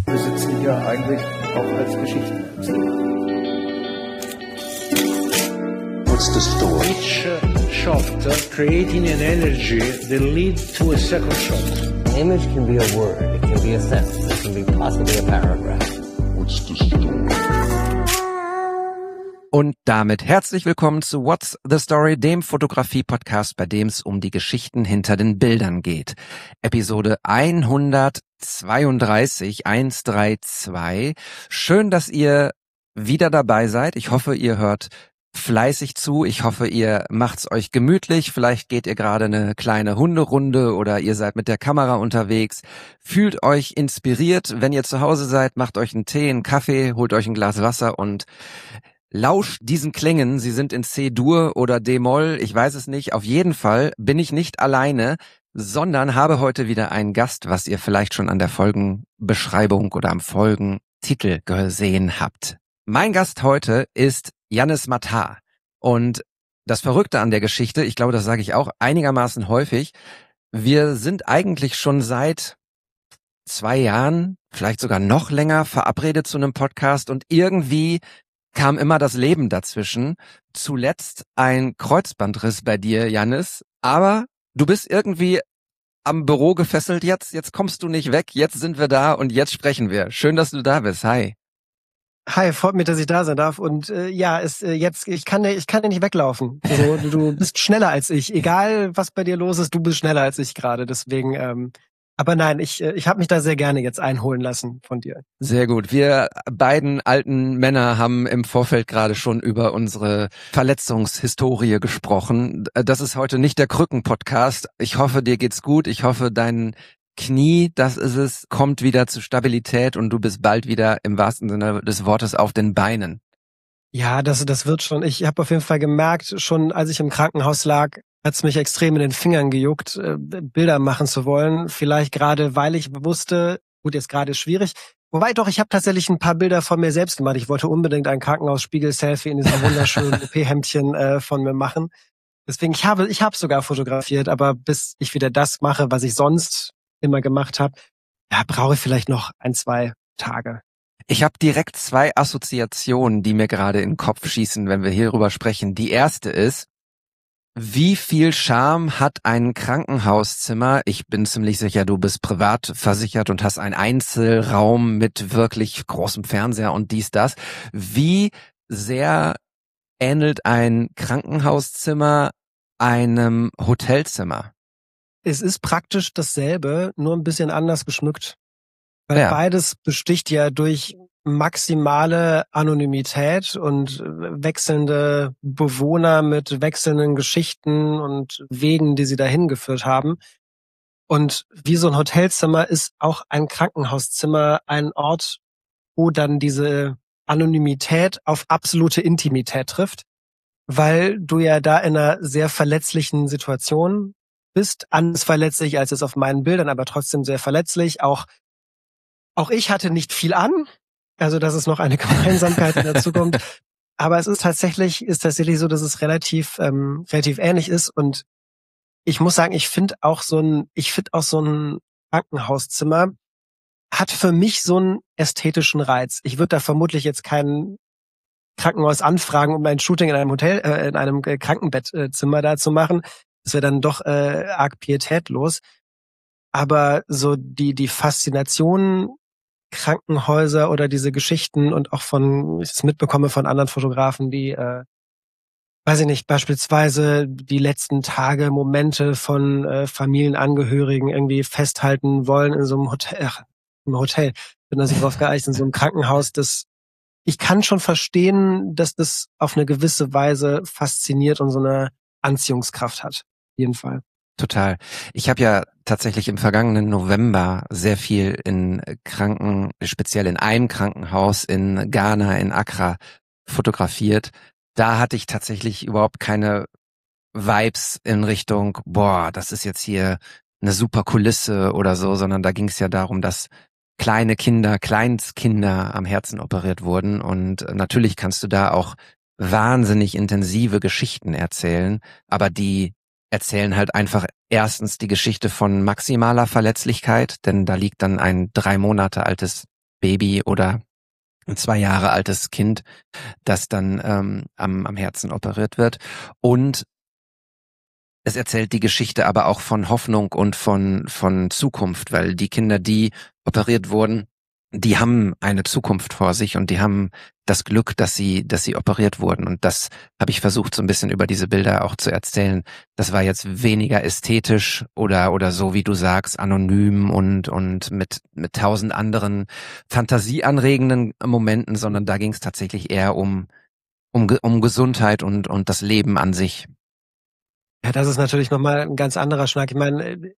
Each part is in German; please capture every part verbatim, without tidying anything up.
Wir sitzen hier eigentlich auch als Geschichtenerzähler. What's the story? Each uh, shot uh, creating an energy that leads to a second shot. An image can be a word, it can be a sentence, it can be possibly a paragraph. What's the story? Und damit herzlich willkommen zu What's the Story, dem Fotografie-Podcast, bei dem es um die Geschichten hinter den Bildern geht. Episode hundertzweiunddreißig, hundertzweiunddreißig. Schön, dass ihr wieder dabei seid. Ich hoffe, ihr hört fleißig zu. Ich hoffe, ihr macht's euch gemütlich. Vielleicht geht ihr gerade eine kleine Hunderunde oder ihr seid mit der Kamera unterwegs. Fühlt euch inspiriert. Wenn ihr zu Hause seid, macht euch einen Tee, einen Kaffee, holt euch ein Glas Wasser und lauscht diesen Klängen. Sie sind in C-Dur oder D-Moll, ich weiß es nicht. Auf jeden Fall bin ich nicht alleine, sondern habe heute wieder einen Gast, was ihr vielleicht schon an der Folgenbeschreibung oder am Folgentitel gesehen habt. Mein Gast heute ist Jannis Matar. Und das Verrückte an der Geschichte, ich glaube, das sage ich auch einigermaßen häufig, wir sind eigentlich schon seit zwei Jahren, vielleicht sogar noch länger, verabredet zu einem Podcast und irgendwie kam immer das Leben dazwischen. Zuletzt ein Kreuzbandriss bei dir, Jannis. Aber du bist irgendwie am Büro gefesselt jetzt. Jetzt kommst du nicht weg. Jetzt sind wir da und jetzt sprechen wir. Schön, dass du da bist. Hi. Hi, freut mich, dass ich da sein darf. Und äh, ja, ist äh, jetzt ich kann ich kann dir nicht weglaufen. So, du, du bist schneller als ich. Egal, was bei dir los ist, du bist schneller als ich gerade. Deswegen. Ähm, Aber nein, ich ich habe mich da sehr gerne jetzt einholen lassen von dir. Sehr gut. Wir beiden alten Männer haben im Vorfeld gerade schon über unsere Verletzungshistorie gesprochen. Das ist heute nicht der Krücken-Podcast. Ich hoffe, dir geht's gut. Ich hoffe, dein Knie, das ist es, kommt wieder zu Stabilität und du bist bald wieder im wahrsten Sinne des Wortes auf den Beinen. Ja, das das wird schon. Ich habe auf jeden Fall gemerkt, schon als ich im Krankenhaus lag, hat's mich extrem in den Fingern gejuckt, äh, Bilder machen zu wollen. Vielleicht gerade, weil ich wusste, gut, jetzt gerade ist schwierig. Wobei doch, ich habe tatsächlich ein paar Bilder von mir selbst gemacht. Ich wollte unbedingt ein Krankenhausspiegel-Selfie in diesem wunderschönen O P-Hemdchen äh, von mir machen. Deswegen, ich habe ich habe sogar fotografiert, aber bis ich wieder das mache, was ich sonst immer gemacht habe, ja, brauche ich vielleicht noch ein, zwei Tage. Ich habe direkt zwei Assoziationen, die mir gerade in den Kopf schießen, wenn wir hierüber sprechen. Die erste ist, wie viel Charme hat ein Krankenhauszimmer? Ich bin ziemlich sicher, du bist privat versichert und hast einen Einzelraum mit wirklich großem Fernseher und dies, das. Wie sehr ähnelt ein Krankenhauszimmer einem Hotelzimmer? Es ist praktisch dasselbe, nur ein bisschen anders geschmückt. Weil Ja. beides besticht ja durch maximale Anonymität und wechselnde Bewohner mit wechselnden Geschichten und Wegen, die sie dahin geführt haben. Und wie so ein Hotelzimmer ist auch ein Krankenhauszimmer ein Ort, wo dann diese Anonymität auf absolute Intimität trifft, weil du ja da in einer sehr verletzlichen Situation bist, anders verletzlich als es auf meinen Bildern, aber trotzdem sehr verletzlich. Auch auch ich hatte nicht viel an. Also, dass es noch eine Gemeinsamkeit dazu kommt. Aber es ist tatsächlich, ist tatsächlich so, dass es relativ, ähm, relativ ähnlich ist. Und ich muss sagen, ich finde auch so ein, ich finde auch so ein Krankenhauszimmer hat für mich so einen ästhetischen Reiz. Ich würde da vermutlich jetzt kein Krankenhaus anfragen, um ein Shooting in einem Hotel, äh, in einem Krankenbettzimmer da zu machen. Das wäre dann doch äh, arg pietätlos. Aber so die, die Faszination Krankenhäuser oder diese Geschichten und auch von, ich es mitbekomme von anderen Fotografen, die, äh, weiß ich nicht, beispielsweise die letzten Tage, Momente von äh, Familienangehörigen irgendwie festhalten wollen in so einem Hotel, ach, im Hotel, bin da so drauf geeicht, in so einem Krankenhaus, das, ich kann schon verstehen, dass das auf eine gewisse Weise fasziniert und so eine Anziehungskraft hat. Auf jeden Fall. Total. Ich habe ja tatsächlich im vergangenen November sehr viel in Kranken, speziell in einem Krankenhaus in Ghana, in Accra, fotografiert. Da hatte ich tatsächlich überhaupt keine Vibes in Richtung, boah, das ist jetzt hier eine super Kulisse oder so, sondern da ging es ja darum, dass kleine Kinder, Kleinstkinder am Herzen operiert wurden. Und natürlich kannst du da auch wahnsinnig intensive Geschichten erzählen, aber die erzählen halt einfach erstens die Geschichte von maximaler Verletzlichkeit, denn da liegt dann ein drei Monate altes Baby oder ein zwei Jahre altes Kind, das dann ähm, am, am Herzen operiert wird. Und es erzählt die Geschichte aber auch von Hoffnung und von, von Zukunft, weil die Kinder, die operiert wurden, die haben eine Zukunft vor sich und die haben das Glück, dass sie, dass sie operiert wurden. Und das habe ich versucht, so ein bisschen über diese Bilder auch zu erzählen. Das war jetzt weniger ästhetisch oder, oder so, wie du sagst, anonym und, und mit, mit tausend anderen fantasieanregenden Momenten, sondern da ging es tatsächlich eher um, um, um Gesundheit und, und das Leben an sich. Ja, das ist natürlich nochmal ein ganz anderer Schnack. Ich meine,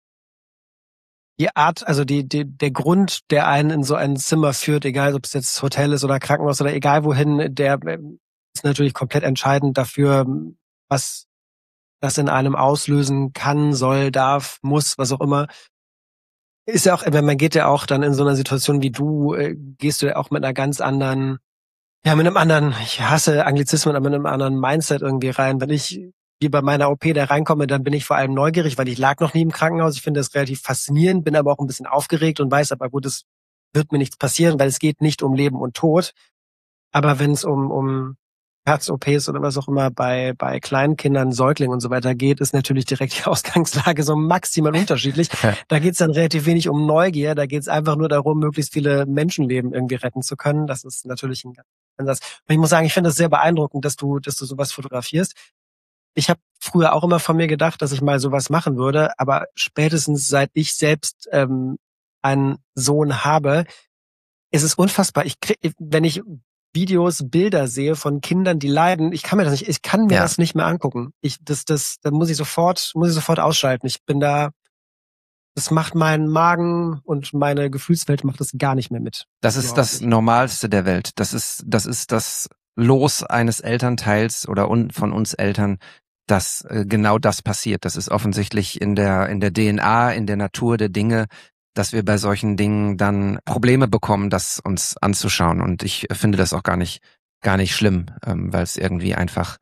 die Art, also die, die, der Grund, der einen in so ein Zimmer führt, egal ob es jetzt Hotel ist oder Krankenhaus oder egal wohin, der ist natürlich komplett entscheidend dafür, was das in einem auslösen kann, soll, darf, muss, was auch immer. Ist ja auch, wenn man geht ja auch dann in so einer Situation wie du, gehst du ja auch mit einer ganz anderen, ja, mit einem anderen, ich hasse Anglizismen, aber mit einem anderen Mindset irgendwie rein. Wenn ich wie bei meiner O P da reinkomme, dann bin ich vor allem neugierig, weil ich lag noch nie im Krankenhaus. Ich finde das relativ faszinierend, bin aber auch ein bisschen aufgeregt und weiß, aber gut, es wird mir nichts passieren, weil es geht nicht um Leben und Tod. Aber wenn es um, um Herz-O Ps oder was auch immer bei, bei kleinen Kindern, Säuglingen und so weiter geht, ist natürlich direkt die Ausgangslage so maximal unterschiedlich. Da geht es dann relativ wenig um Neugier, da geht es einfach nur darum, möglichst viele Menschenleben irgendwie retten zu können. Das ist natürlich ein Ansatz. Und ich muss sagen, ich finde es sehr beeindruckend, dass du, dass du sowas fotografierst. Ich habe früher auch immer von mir gedacht, dass ich mal sowas machen würde, aber spätestens seit ich selbst ähm, einen Sohn habe, ist es unfassbar. Ich krieg, wenn ich Videos, Bilder sehe von Kindern, die leiden, ich kann mir das nicht, ich kann mir Ja. das nicht mehr angucken. Ich, das, das, da muss ich sofort, muss ich sofort ausschalten. Ich bin da, das macht meinen Magen und meine Gefühlswelt macht das gar nicht mehr mit. Das ist das Normalste der Welt. Das ist, das ist das Los eines Elternteils oder un, von uns Eltern, dass äh, genau das passiert. Das ist offensichtlich in der, in der D N A, in der Natur der Dinge, dass wir bei solchen Dingen dann Probleme bekommen, das uns anzuschauen. Und ich finde das auch gar nicht, gar nicht schlimm, ähm, weil es irgendwie einfach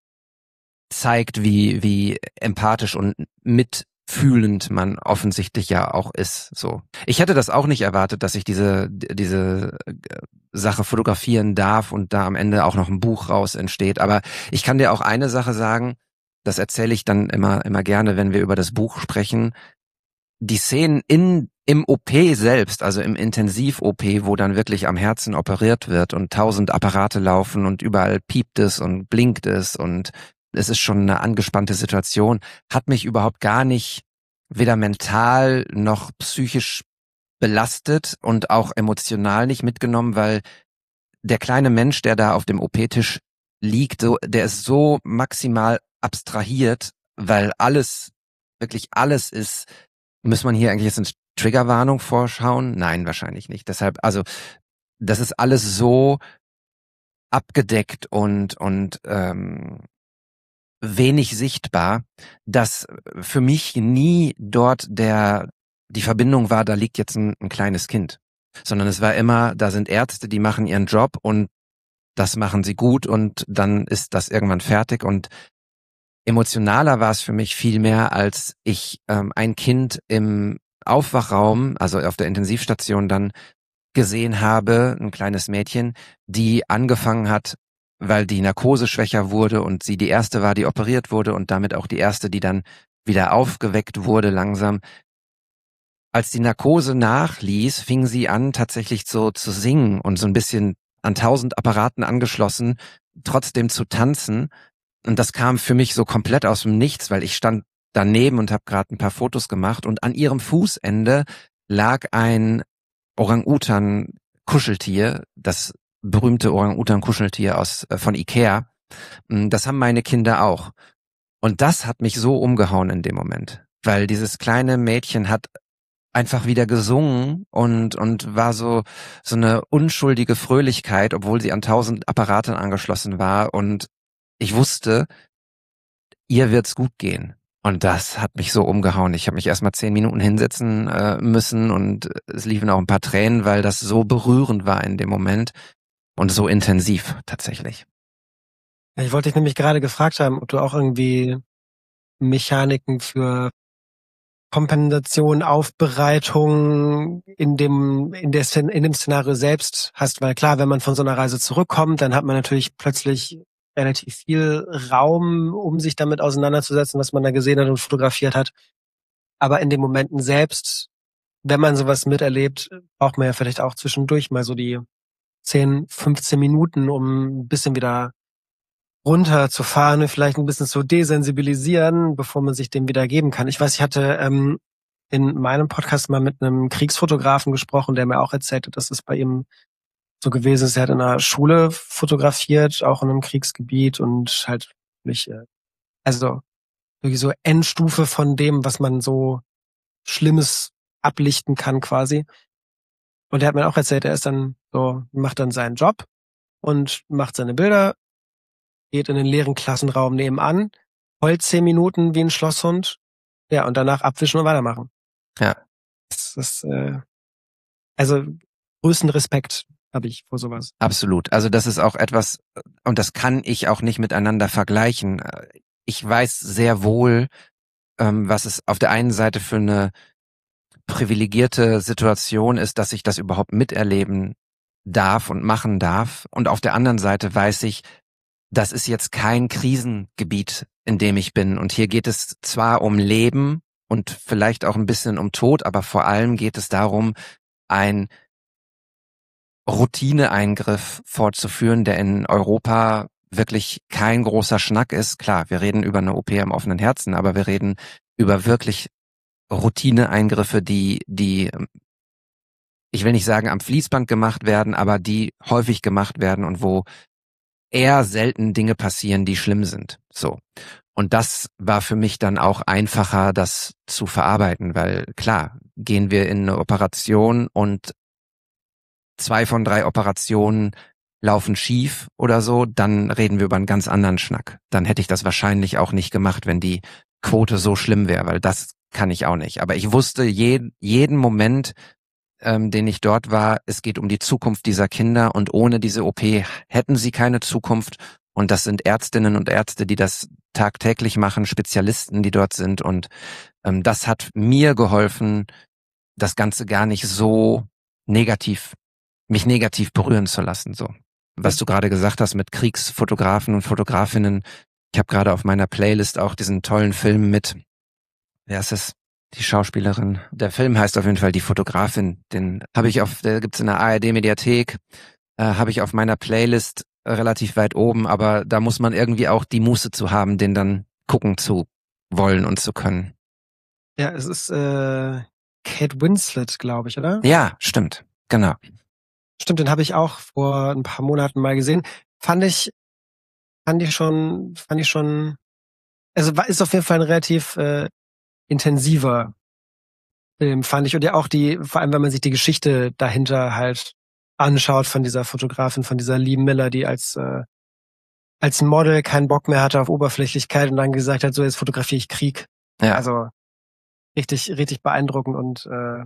zeigt, wie, wie empathisch und mitfühlend man offensichtlich ja auch ist. So. Ich hätte das auch nicht erwartet, dass ich diese, diese Sache fotografieren darf und da am Ende auch noch ein Buch raus entsteht. Aber ich kann dir auch eine Sache sagen, das erzähle ich dann immer, immer gerne, wenn wir über das Buch sprechen. Die Szenen in, im O P selbst, also im Intensiv-O P, wo dann wirklich am Herzen operiert wird und tausend Apparate laufen und überall piept es und blinkt es und es ist schon eine angespannte Situation, hat mich überhaupt gar nicht weder mental noch psychisch belastet und auch emotional nicht mitgenommen, weil der kleine Mensch, der da auf dem O P-Tisch liegt, so, der ist so maximal abstrahiert, weil alles, wirklich alles ist, muss man hier eigentlich jetzt eine Triggerwarnung vorschauen? Nein, wahrscheinlich nicht. Deshalb, also, das ist alles so abgedeckt und, und, ähm, wenig sichtbar, dass für mich nie dort der, die Verbindung war, da liegt jetzt ein, ein kleines Kind. Sondern es war immer, da sind Ärzte, die machen ihren Job und das machen sie gut und dann ist das irgendwann fertig und emotionaler war es für mich viel mehr, als ich ähm, ein Kind im Aufwachraum, also auf der Intensivstation dann gesehen habe, ein kleines Mädchen, die angefangen hat, weil die Narkose schwächer wurde und sie die erste war, die operiert wurde und damit auch die erste, die dann wieder aufgeweckt wurde langsam. Als die Narkose nachließ, fing sie an, tatsächlich so zu singen und so ein bisschen an tausend Apparaten angeschlossen, trotzdem zu tanzen. Und das kam für mich so komplett aus dem Nichts, weil ich stand daneben und habe gerade ein paar Fotos gemacht und an ihrem Fußende lag ein Orang-Utan-Kuscheltier, das berühmte Orang-Utan-Kuscheltier aus von Ikea. Das haben meine Kinder auch. Und das hat mich so umgehauen in dem Moment, weil dieses kleine Mädchen hat einfach wieder gesungen und und war so so eine unschuldige Fröhlichkeit, obwohl sie an tausend Apparaten angeschlossen war und ich wusste, ihr wird's gut gehen. Und das hat mich so umgehauen. Ich habe mich erst mal zehn Minuten hinsetzen äh, müssen und es liefen auch ein paar Tränen, weil das so berührend war in dem Moment und so intensiv tatsächlich. Ja, ich wollte dich nämlich gerade gefragt haben, ob du auch irgendwie Mechaniken für Kompensation, Aufbereitung in dem in der Szen- in dem Szenario selbst hast, weil klar, wenn man von so einer Reise zurückkommt, dann hat man natürlich plötzlich relativ viel Raum, um sich damit auseinanderzusetzen, was man da gesehen hat und fotografiert hat. Aber in den Momenten selbst, wenn man sowas miterlebt, braucht man ja vielleicht auch zwischendurch mal so die zehn, fünfzehn Minuten, um ein bisschen wieder runterzufahren und vielleicht ein bisschen zu desensibilisieren, bevor man sich dem wieder geben kann. Ich weiß, ich hatte ähm, in meinem Podcast mal mit einem Kriegsfotografen gesprochen, der mir auch erzählt hat, dass es bei ihm so gewesen ist. Er hat in einer Schule fotografiert, auch in einem Kriegsgebiet und halt wirklich, äh, also wirklich so Endstufe von dem, was man so Schlimmes ablichten kann quasi. Und er hat mir auch erzählt, er ist dann so, macht dann seinen Job und macht seine Bilder, geht in den leeren Klassenraum nebenan, heult zehn Minuten wie ein Schlosshund, ja, und danach abwischen und weitermachen. Ja. Das ist, äh, also größten Respekt habe ich vor sowas. Absolut. Also das ist auch etwas, und das kann ich auch nicht miteinander vergleichen. Ich weiß sehr wohl, ähm, was es auf der einen Seite für eine privilegierte Situation ist, dass ich das überhaupt miterleben darf und machen darf. Und auf der anderen Seite weiß ich, das ist jetzt kein Krisengebiet, in dem ich bin. Und hier geht es zwar um Leben und vielleicht auch ein bisschen um Tod, aber vor allem geht es darum, ein Routineeingriff fortzuführen, der in Europa wirklich kein großer Schnack ist. Klar, wir reden über eine O P am offenen Herzen, aber wir reden über wirklich Routineeingriffe, die, die, ich will nicht sagen am Fließband gemacht werden, aber die häufig gemacht werden und wo eher selten Dinge passieren, die schlimm sind. So. Und das war für mich dann auch einfacher, das zu verarbeiten, weil klar, gehen wir in eine Operation und zwei von drei Operationen laufen schief oder so, dann reden wir über einen ganz anderen Schnack. Dann hätte ich das wahrscheinlich auch nicht gemacht, wenn die Quote so schlimm wäre, weil das kann ich auch nicht. Aber ich wusste je, jeden Moment, ähm, den ich dort war, es geht um die Zukunft dieser Kinder und ohne diese O P hätten sie keine Zukunft. Und das sind Ärztinnen und Ärzte, die das tagtäglich machen, Spezialisten, die dort sind. Und ähm, das hat mir geholfen, das Ganze gar nicht so negativ, mich negativ berühren zu lassen. So, was du gerade gesagt hast mit Kriegsfotografen und Fotografinnen. Ich habe gerade auf meiner Playlist auch diesen tollen Film mit, wer ist es? Die Schauspielerin. Der Film heißt auf jeden Fall Die Fotografin. Den habe ich auf, der gibt's in der A R D-Mediathek, äh, habe ich auf meiner Playlist relativ weit oben, aber da muss man irgendwie auch die Muße zu haben, den dann gucken zu wollen und zu können. Ja, es ist äh, Kate Winslet, glaube ich, oder? Ja, stimmt. Genau. Stimmt, den habe ich auch vor ein paar Monaten mal gesehen. Fand ich, fand ich schon, fand ich schon, also war, ist auf jeden Fall ein relativ äh, intensiver Film, fand ich. Und ja auch die, vor allem wenn man sich die Geschichte dahinter halt anschaut von dieser Fotografin, von dieser Lee Miller, die als äh, als Model keinen Bock mehr hatte auf Oberflächlichkeit und dann gesagt hat, so jetzt fotografiere ich Krieg. Ja. Also richtig, richtig beeindruckend und äh,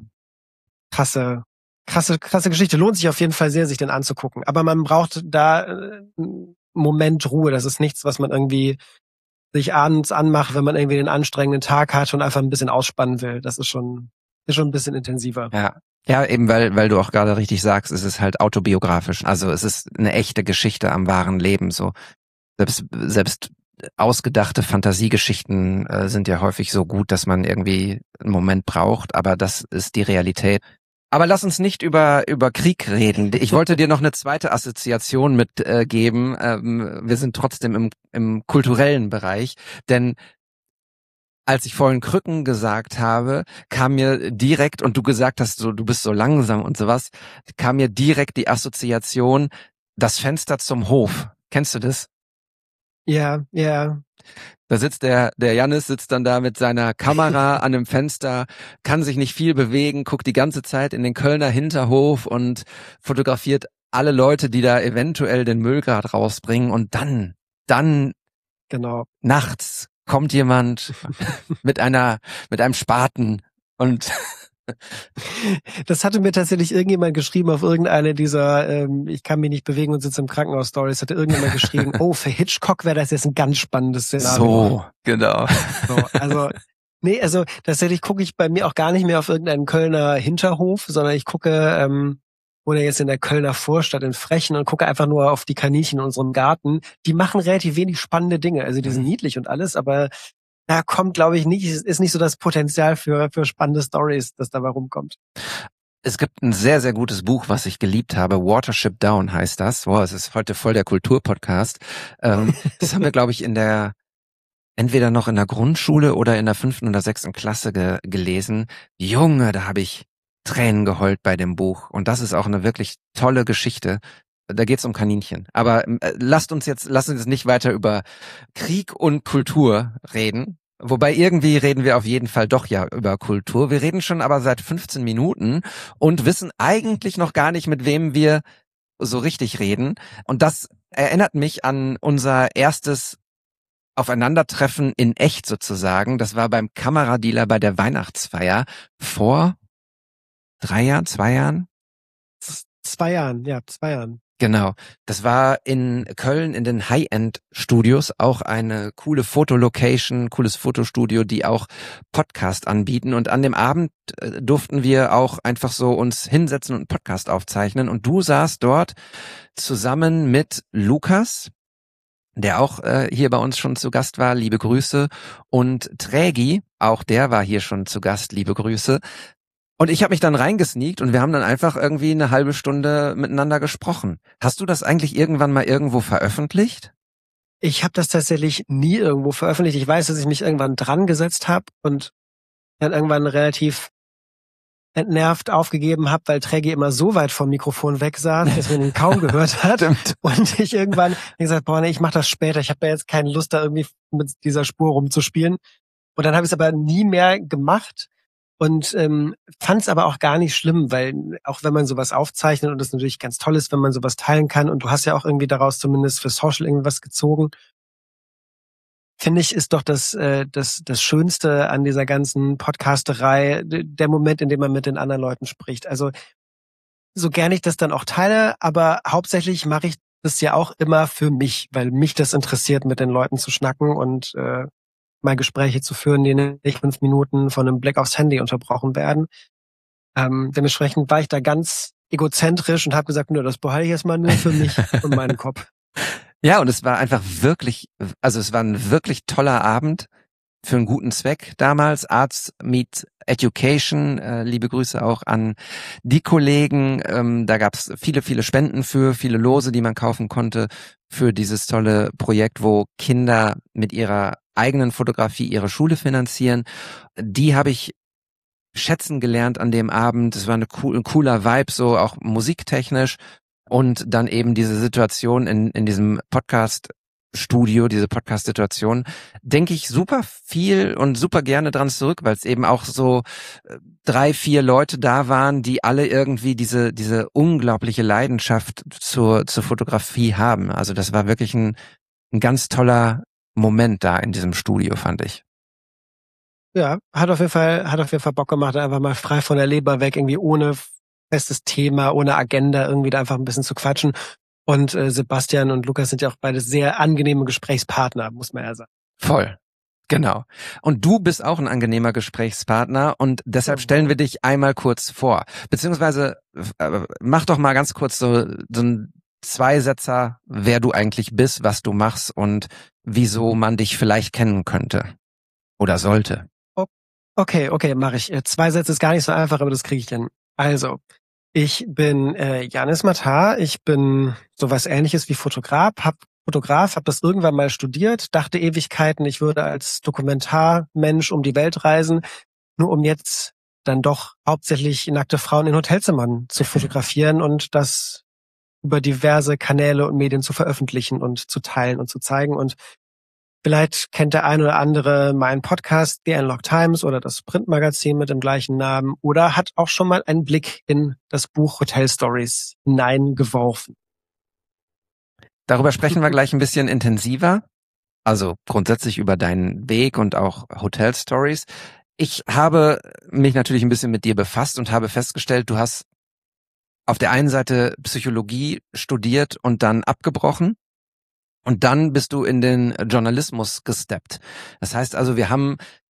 krasse, krasse, krasse Geschichte. Lohnt sich auf jeden Fall sehr, sich den anzugucken. Aber man braucht da äh, einen Moment Ruhe. Das ist nichts, was man irgendwie sich abends anmacht, wenn man irgendwie den anstrengenden Tag hat und einfach ein bisschen ausspannen will. Das ist schon, ist schon ein bisschen intensiver. Ja. Ja, eben weil, weil du auch gerade richtig sagst, es ist halt autobiografisch. Also es ist eine echte Geschichte am wahren Leben, so. Selbst, selbst ausgedachte Fantasiegeschichten äh, sind ja häufig so gut, dass man irgendwie einen Moment braucht, aber das ist die Realität. Aber lass uns nicht über über Krieg reden. Ich wollte dir noch eine zweite Assoziation mitgeben. Äh, geben. ähm, wir sind trotzdem im, im kulturellen Bereich, denn als ich vorhin Krücken gesagt habe, kam mir direkt, und du gesagt hast, so du bist so langsam und sowas, kam mir direkt die Assoziation, das Fenster zum Hof. Kennst du das? Ja, ja. Da sitzt der, der Jannis sitzt dann da mit seiner Kamera an dem Fenster, kann sich nicht viel bewegen, guckt die ganze Zeit in den Kölner Hinterhof und fotografiert alle Leute, die da eventuell den Müll gerade rausbringen, und dann, dann, genau, nachts kommt jemand mit einer, mit einem Spaten und das hatte mir tatsächlich irgendjemand geschrieben auf irgendeine dieser ähm, ich kann mich nicht bewegen und sitze im Krankenhaus Stories, hatte irgendjemand geschrieben, oh, für Hitchcock wäre das jetzt ein ganz spannendes Szenario. So, genau. So, also Nee, also tatsächlich gucke ich bei mir auch gar nicht mehr auf irgendeinen Kölner Hinterhof, sondern ich gucke, ähm, wohne jetzt in der Kölner Vorstadt in Frechen und gucke einfach nur auf die Kaninchen in unserem Garten. Die machen relativ wenig spannende Dinge. Also die sind niedlich und alles, aber da kommt, glaube ich, nicht, ist nicht so das Potenzial für, für spannende Stories, das dabei rumkommt. Es gibt ein sehr, sehr gutes Buch, was ich geliebt habe. Watership Down heißt das. Wow, es ist heute voll der Kulturpodcast. Ähm, das haben wir, glaube ich, in der entweder noch in der Grundschule oder in der fünften oder sechsten Klasse ge- gelesen. Junge, da habe ich Tränen geheult bei dem Buch. Und das ist auch eine wirklich tolle Geschichte. Da geht's um Kaninchen. Aber äh, lasst uns jetzt, lasst uns nicht weiter über Krieg und Kultur reden. Wobei irgendwie reden wir auf jeden Fall doch ja über Kultur. Wir reden schon aber seit fünfzehn Minuten und wissen eigentlich noch gar nicht, mit wem wir so richtig reden. Und das erinnert mich an unser erstes Aufeinandertreffen in echt sozusagen. Das war beim Kameradealer bei der Weihnachtsfeier vor drei Jahren, zwei Jahren? Zwei Jahren, ja, zwei Jahren. Genau. Das war in Köln in den High-End-Studios, auch eine coole Fotolocation, cooles Fotostudio, die auch Podcast anbieten. Und an dem Abend äh, durften wir auch einfach so uns hinsetzen und einen Podcast aufzeichnen. Und du saßt dort zusammen mit Lukas, der auch äh, hier bei uns schon zu Gast war, liebe Grüße, und Trägi, auch der war hier schon zu Gast, liebe Grüße. Und ich habe mich dann reingesneakt und wir haben dann einfach irgendwie eine halbe Stunde miteinander gesprochen. Hast du das eigentlich irgendwann mal irgendwo veröffentlicht? Ich habe das tatsächlich nie irgendwo veröffentlicht. Ich weiß, dass ich mich irgendwann dran gesetzt habe und dann irgendwann relativ entnervt aufgegeben habe, weil Trägi immer so weit vom Mikrofon weg saß, dass man ihn kaum gehört hat. Stimmt. Und ich irgendwann gesagt, boah, nee, ich mach das später. Ich habe ja jetzt keine Lust, da irgendwie mit dieser Spur rumzuspielen. Und dann habe ich es aber nie mehr gemacht. Und ähm, fand es aber auch gar nicht schlimm, weil auch wenn man sowas aufzeichnet und das natürlich ganz toll ist, wenn man sowas teilen kann und du hast ja auch irgendwie daraus zumindest für Social irgendwas gezogen, finde ich, ist doch das äh, das das Schönste an dieser ganzen Podcasterei der Moment, in dem man mit den anderen Leuten spricht. Also so gern ich das dann auch teile, aber hauptsächlich mache ich das ja auch immer für mich, weil mich das interessiert, mit den Leuten zu schnacken und äh, mal Gespräche zu führen, die nicht fünf Minuten von einem Blick aufs Handy unterbrochen werden. Ähm, dementsprechend war ich da ganz egozentrisch und habe gesagt, nur das behalte ich jetzt mal nur für mich und meinen Kopf. Ja, und es war einfach wirklich, also es war ein wirklich toller Abend für einen guten Zweck damals. Arts Meet Education, äh, liebe Grüße auch an die Kollegen. Ähm, da gab es viele, viele Spenden für, viele Lose, die man kaufen konnte für dieses tolle Projekt, wo Kinder mit ihrer eigenen Fotografie ihre Schule finanzieren. Die habe ich schätzen gelernt an dem Abend. Es war eine cool, ein cooler Vibe, so auch musiktechnisch. Und dann eben diese Situation in, in diesem Podcast-Studio, diese Podcast-Situation, denke ich super viel und super gerne dran zurück, weil es eben auch so drei, vier Leute da waren, die alle irgendwie diese diese unglaubliche Leidenschaft zur zur Fotografie haben. Also das war wirklich ein, ein ganz toller Moment da in diesem Studio, fand ich. Ja, hat auf jeden Fall, hat auf jeden Fall Bock gemacht, einfach mal frei von der Leber weg, irgendwie ohne festes Thema, ohne Agenda, irgendwie da einfach ein bisschen zu quatschen. Und äh, Sebastian und Lukas sind ja auch beide sehr angenehme Gesprächspartner, muss man ja sagen. Voll. Genau. Und du bist auch ein angenehmer Gesprächspartner und deshalb stellen wir dich einmal kurz vor. Beziehungsweise äh, mach doch mal ganz kurz so, so ein Zweisetzer, wer du eigentlich bist, was du machst und wieso man dich vielleicht kennen könnte oder sollte. Okay, okay, mache ich. Zwei Sätze ist gar nicht so einfach, aber das kriege ich hin. Also, ich bin äh, Janis Matar, ich bin sowas Ähnliches wie Fotograf, hab Fotograf, habe das irgendwann mal studiert, dachte Ewigkeiten, ich würde als Dokumentarmensch um die Welt reisen, nur um jetzt dann doch hauptsächlich nackte Frauen in Hotelzimmern zu fotografieren und das über diverse Kanäle und Medien zu veröffentlichen und zu teilen und zu zeigen. Und vielleicht kennt der ein oder andere meinen Podcast The Analog Times oder das Printmagazin mit dem gleichen Namen oder hat auch schon mal einen Blick in das Buch Hotel Stories hineingeworfen. Darüber sprechen wir gleich ein bisschen intensiver. Also grundsätzlich über deinen Weg und auch Hotel Stories. Ich habe mich natürlich ein bisschen mit dir befasst und habe festgestellt, du hast auf der einen Seite Psychologie studiert und dann abgebrochen. Und dann bist du in den Journalismus gesteppt. Das heißt also, wir haben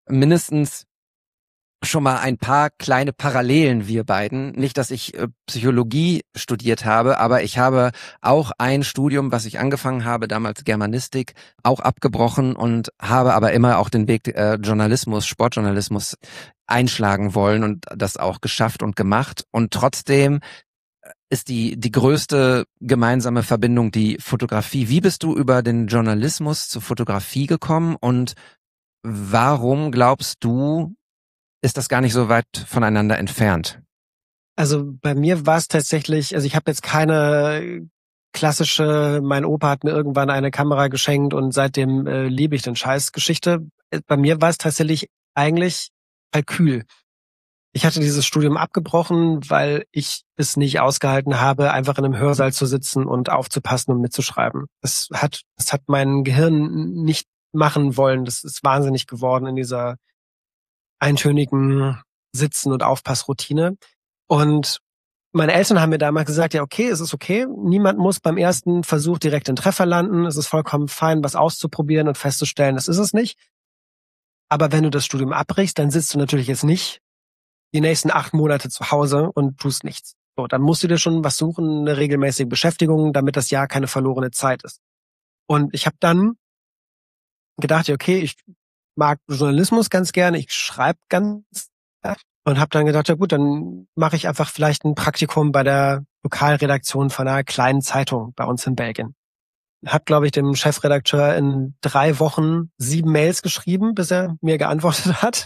mindestens schon mal ein paar kleine Parallelen, wir beiden. Nicht, dass ich äh, Psychologie studiert habe, aber ich habe auch ein Studium, was ich angefangen habe, damals Germanistik, auch abgebrochen und habe aber immer auch den Weg äh, Journalismus, Sportjournalismus einschlagen wollen und das auch geschafft und gemacht. Und trotzdem ist die die größte gemeinsame Verbindung die Fotografie. Wie bist du über den Journalismus zur Fotografie gekommen und warum glaubst du, ist das gar nicht so weit voneinander entfernt? Also bei mir war es tatsächlich, also ich habe jetzt keine klassische, mein Opa hat mir irgendwann eine Kamera geschenkt und seitdem äh, liebe ich den Scheiß Geschichte. Bei mir war es tatsächlich eigentlich Kalkül. Ich hatte dieses Studium abgebrochen, weil ich es nicht ausgehalten habe, einfach in einem Hörsaal zu sitzen und aufzupassen und mitzuschreiben. Das hat, das hat mein Gehirn nicht machen wollen. Das ist wahnsinnig geworden in dieser eintönigen Sitzen- und Aufpassroutine. Und meine Eltern haben mir damals gesagt, ja okay, es ist okay, niemand muss beim ersten Versuch direkt den Treffer landen, es ist vollkommen fein, was auszuprobieren und festzustellen, das ist es nicht. Aber wenn du das Studium abbrichst, dann sitzt du natürlich jetzt nicht die nächsten acht Monate zu Hause und tust nichts. So, dann musst du dir schon was suchen, eine regelmäßige Beschäftigung, damit das Jahr keine verlorene Zeit ist. Und ich habe dann gedacht, ja okay, ich mag Journalismus ganz gerne, ich schreibe ganz ja, und habe dann gedacht, ja gut, dann mache ich einfach vielleicht ein Praktikum bei der Lokalredaktion von einer kleinen Zeitung bei uns in Belgien. Hab, glaube ich, dem Chefredakteur in drei Wochen sieben Mails geschrieben, bis er mir geantwortet hat.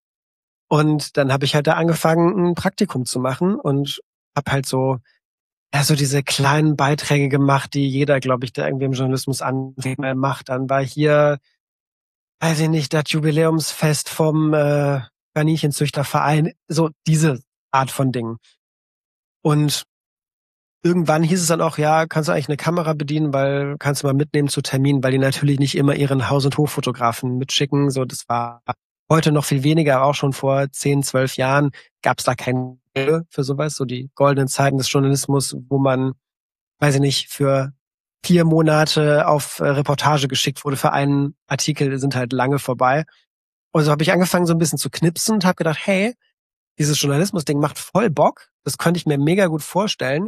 Und dann habe ich halt da angefangen, ein Praktikum zu machen und habe halt so ja so diese kleinen Beiträge gemacht, die jeder, glaube ich, der irgendwie im Journalismus anfängt, macht. Dann war hier weiß ich nicht, das Jubiläumsfest vom äh, Kaninchenzüchterverein, so diese Art von Dingen. Und irgendwann hieß es dann auch, ja, kannst du eigentlich eine Kamera bedienen, weil kannst du mal mitnehmen zu Terminen, weil die natürlich nicht immer ihren Haus- und Hoffotografen mitschicken. So, das war heute noch viel weniger, aber auch schon vor zehn, zwölf Jahren gab es da keine für sowas, so die goldenen Zeiten des Journalismus, wo man, weiß ich nicht, für vier Monate auf Reportage geschickt wurde für einen Artikel, sind halt lange vorbei. Und so habe ich angefangen, so ein bisschen zu knipsen und habe gedacht, hey, dieses Journalismus-Ding macht voll Bock. Das könnte ich mir mega gut vorstellen.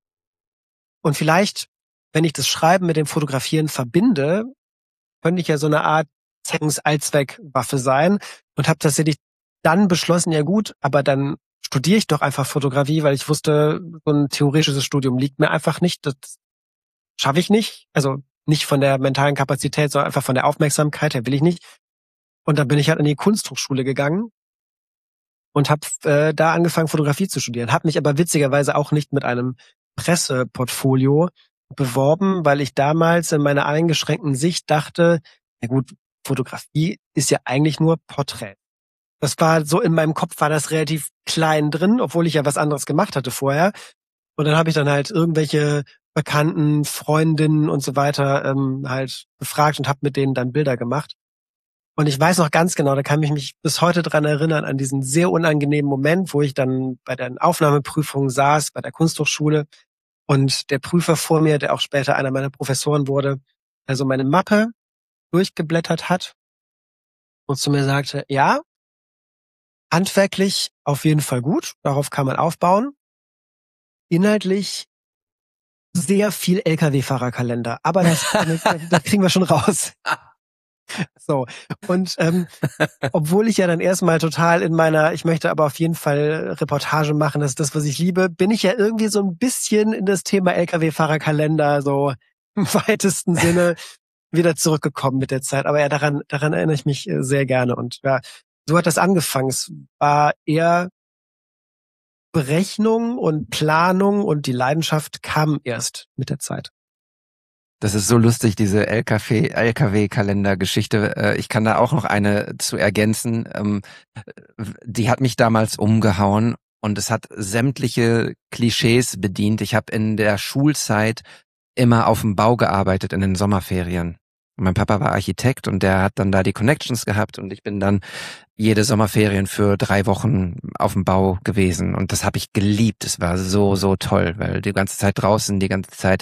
Und vielleicht, wenn ich das Schreiben mit dem Fotografieren verbinde, könnte ich ja so eine Art Allzweckwaffe sein. Und habe tatsächlich dann beschlossen, ja gut, aber dann studiere ich doch einfach Fotografie, weil ich wusste, so ein theoretisches Studium liegt mir einfach nicht. Das schaffe ich nicht. Also nicht von der mentalen Kapazität, sondern einfach von der Aufmerksamkeit her will ich nicht. Und dann bin ich halt an die Kunsthochschule gegangen und habe äh, da angefangen, Fotografie zu studieren. Habe mich aber witzigerweise auch nicht mit einem Presseportfolio beworben, weil ich damals in meiner eingeschränkten Sicht dachte, ja gut, Fotografie ist ja eigentlich nur Porträt. Das war so, in meinem Kopf war das relativ klein drin, obwohl ich ja was anderes gemacht hatte vorher. Und dann habe ich dann halt irgendwelche Bekannten, Freundinnen und so weiter ähm, halt befragt und habe mit denen dann Bilder gemacht. Und ich weiß noch ganz genau, da kann ich mich bis heute dran erinnern, an diesen sehr unangenehmen Moment, wo ich dann bei der Aufnahmeprüfung saß, bei der Kunsthochschule. Und der Prüfer vor mir, der auch später einer meiner Professoren wurde, also meine Mappe durchgeblättert hat und zu mir sagte, ja, handwerklich auf jeden Fall gut, darauf kann man aufbauen. Inhaltlich sehr viel L K W-Fahrerkalender, aber das, das kriegen wir schon raus. So, und ähm, obwohl ich ja dann erstmal total in meiner, ich möchte aber auf jeden Fall Reportage machen, das ist das, was ich liebe, bin ich ja irgendwie so ein bisschen in das Thema L K W-Fahrerkalender so im weitesten Sinne wieder zurückgekommen mit der Zeit. Aber ja, daran, daran erinnere ich mich sehr gerne. Und ja, so hat das angefangen. Es war eher Berechnung und Planung und die Leidenschaft kam erst mit der Zeit. Das ist so lustig, diese L K W-Kalender-Geschichte. Ich kann da auch noch eine zu ergänzen. Die hat mich damals umgehauen und es hat sämtliche Klischees bedient. Ich habe in der Schulzeit immer auf dem Bau gearbeitet in den Sommerferien. Mein Papa war Architekt und der hat dann da die Connections gehabt und ich bin dann jede Sommerferien für drei Wochen auf dem Bau gewesen und das habe ich geliebt. Es war so, so toll, weil die ganze Zeit draußen, die ganze Zeit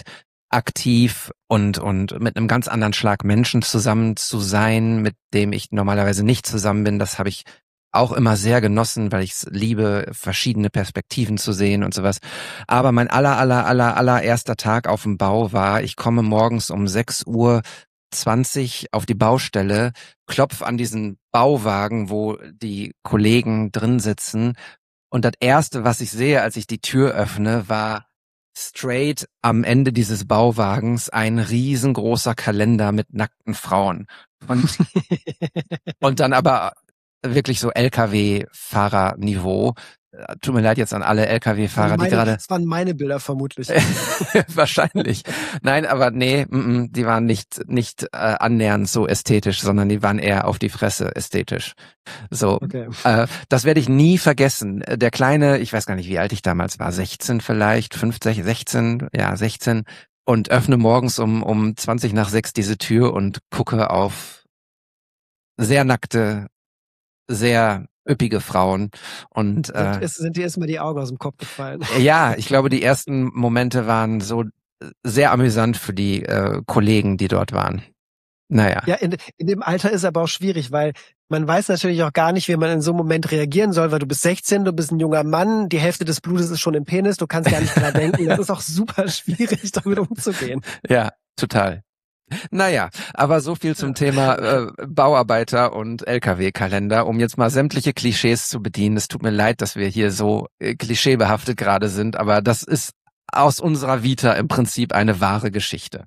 aktiv und und mit einem ganz anderen Schlag Menschen zusammen zu sein, mit dem ich normalerweise nicht zusammen bin. Das habe ich auch immer sehr genossen, weil ich es liebe, verschiedene Perspektiven zu sehen und sowas. Aber mein aller, aller, aller, allererster Tag auf dem Bau war, ich komme morgens um sechs Uhr zwanzig auf die Baustelle, klopf an diesen Bauwagen, wo die Kollegen drin sitzen. Und das Erste, was ich sehe, als ich die Tür öffne, war straight am Ende dieses Bauwagens ein riesengroßer Kalender mit nackten Frauen. Und, und dann aber wirklich so L K W-Fahrer-Niveau. Tut mir leid jetzt an alle L K W-Fahrer, meine, die gerade... Das waren meine Bilder vermutlich. Wahrscheinlich. Nein, aber nee, m -m, die waren nicht nicht äh, annähernd so ästhetisch, sondern die waren eher auf die Fresse ästhetisch. So, Okay. äh, das werde ich nie vergessen. Der Kleine, ich weiß gar nicht, wie alt ich damals war, sechzehn vielleicht, fünfzehn, sechzehn, ja sechzehn, und öffne morgens um um zwanzig nach sechs diese Tür und gucke auf sehr nackte, sehr üppige Frauen und äh, Sind, ist, sind dir erstmal die Augen aus dem Kopf gefallen? ja, ich glaube, die ersten Momente waren so sehr amüsant für die äh, Kollegen, die dort waren. Naja. Ja, in, in dem Alter ist aber auch schwierig, weil man weiß natürlich auch gar nicht, wie man in so einem Moment reagieren soll, weil du bist sechzehn, du bist ein junger Mann, die Hälfte des Blutes ist schon im Penis, du kannst gar nicht klar denken. Das ist auch super schwierig, damit umzugehen. Ja, total. Naja, aber so viel zum Thema äh, Bauarbeiter und L K W-Kalender, um jetzt mal sämtliche Klischees zu bedienen. Es tut mir leid, dass wir hier so äh, klischeebehaftet gerade sind, aber das ist aus unserer Vita im Prinzip eine wahre Geschichte.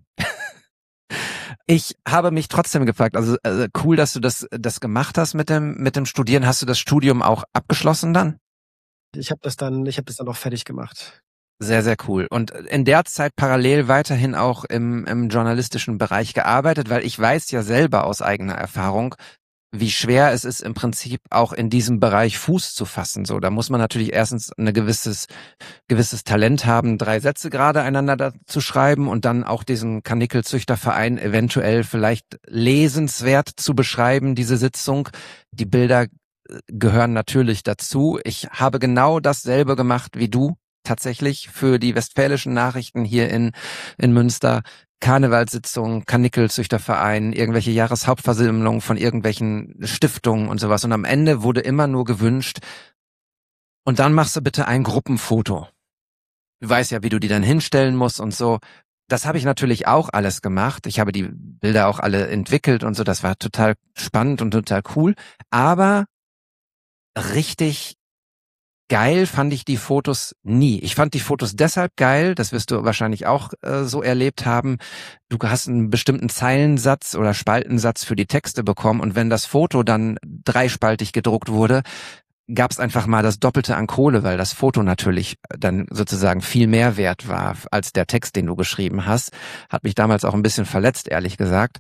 Ich habe mich trotzdem gefragt, also äh, cool, dass du das das gemacht hast mit dem mit dem Studieren. Hast du das Studium auch abgeschlossen dann? Ich habe das dann, ich habe das dann auch fertig gemacht. Sehr, sehr cool. Und in der Zeit parallel weiterhin auch im, im journalistischen Bereich gearbeitet, weil ich weiß ja selber aus eigener Erfahrung, wie schwer es ist, im Prinzip auch in diesem Bereich Fuß zu fassen. So, da muss man natürlich erstens ein gewisses, gewisses Talent haben, drei Sätze gerade einander da zu schreiben und dann auch diesen Karnickelzüchterverein eventuell vielleicht lesenswert zu beschreiben, diese Sitzung. Die Bilder gehören natürlich dazu. Ich habe genau dasselbe gemacht wie du. Tatsächlich für die Westfälischen Nachrichten hier in in Münster, Karnevalssitzungen, Karnickelzüchterverein, irgendwelche Jahreshauptversammlungen von irgendwelchen Stiftungen und sowas. Und am Ende wurde immer nur gewünscht, und dann machst du bitte ein Gruppenfoto. Du weißt ja, wie du die dann hinstellen musst und so. Das habe ich natürlich auch alles gemacht. Ich habe die Bilder auch alle entwickelt und so. Das war total spannend und total cool. Aber richtig geil fand ich die Fotos nie. Ich fand die Fotos deshalb geil, das wirst du wahrscheinlich auch äh, so erlebt haben. Du hast einen bestimmten Zeilensatz oder Spaltensatz für die Texte bekommen, und wenn das Foto dann dreispaltig gedruckt wurde, gab es einfach mal das Doppelte an Kohle, weil das Foto natürlich dann sozusagen viel mehr wert war als der Text, den du geschrieben hast. Hat mich damals auch ein bisschen verletzt, ehrlich gesagt.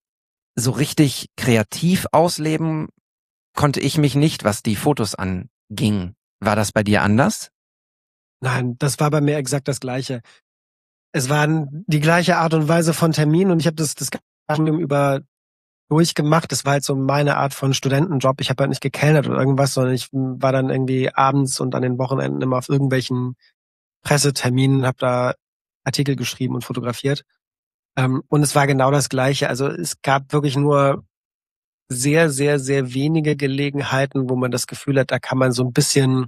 So richtig kreativ ausleben konnte ich mich nicht, was die Fotos anging. War das bei dir anders? Nein, das war bei mir exakt das Gleiche. Es war die gleiche Art und Weise von Termin, und ich habe das das Studium über durchgemacht. Das war halt so meine Art von Studentenjob. Ich habe halt nicht gekellnert oder irgendwas, sondern ich war dann irgendwie abends und an den Wochenenden immer auf irgendwelchen Presseterminen, habe da Artikel geschrieben und fotografiert. Ähm, und es war genau das Gleiche. Also es gab wirklich nur sehr, sehr, sehr wenige Gelegenheiten, wo man das Gefühl hat, da kann man so ein bisschen,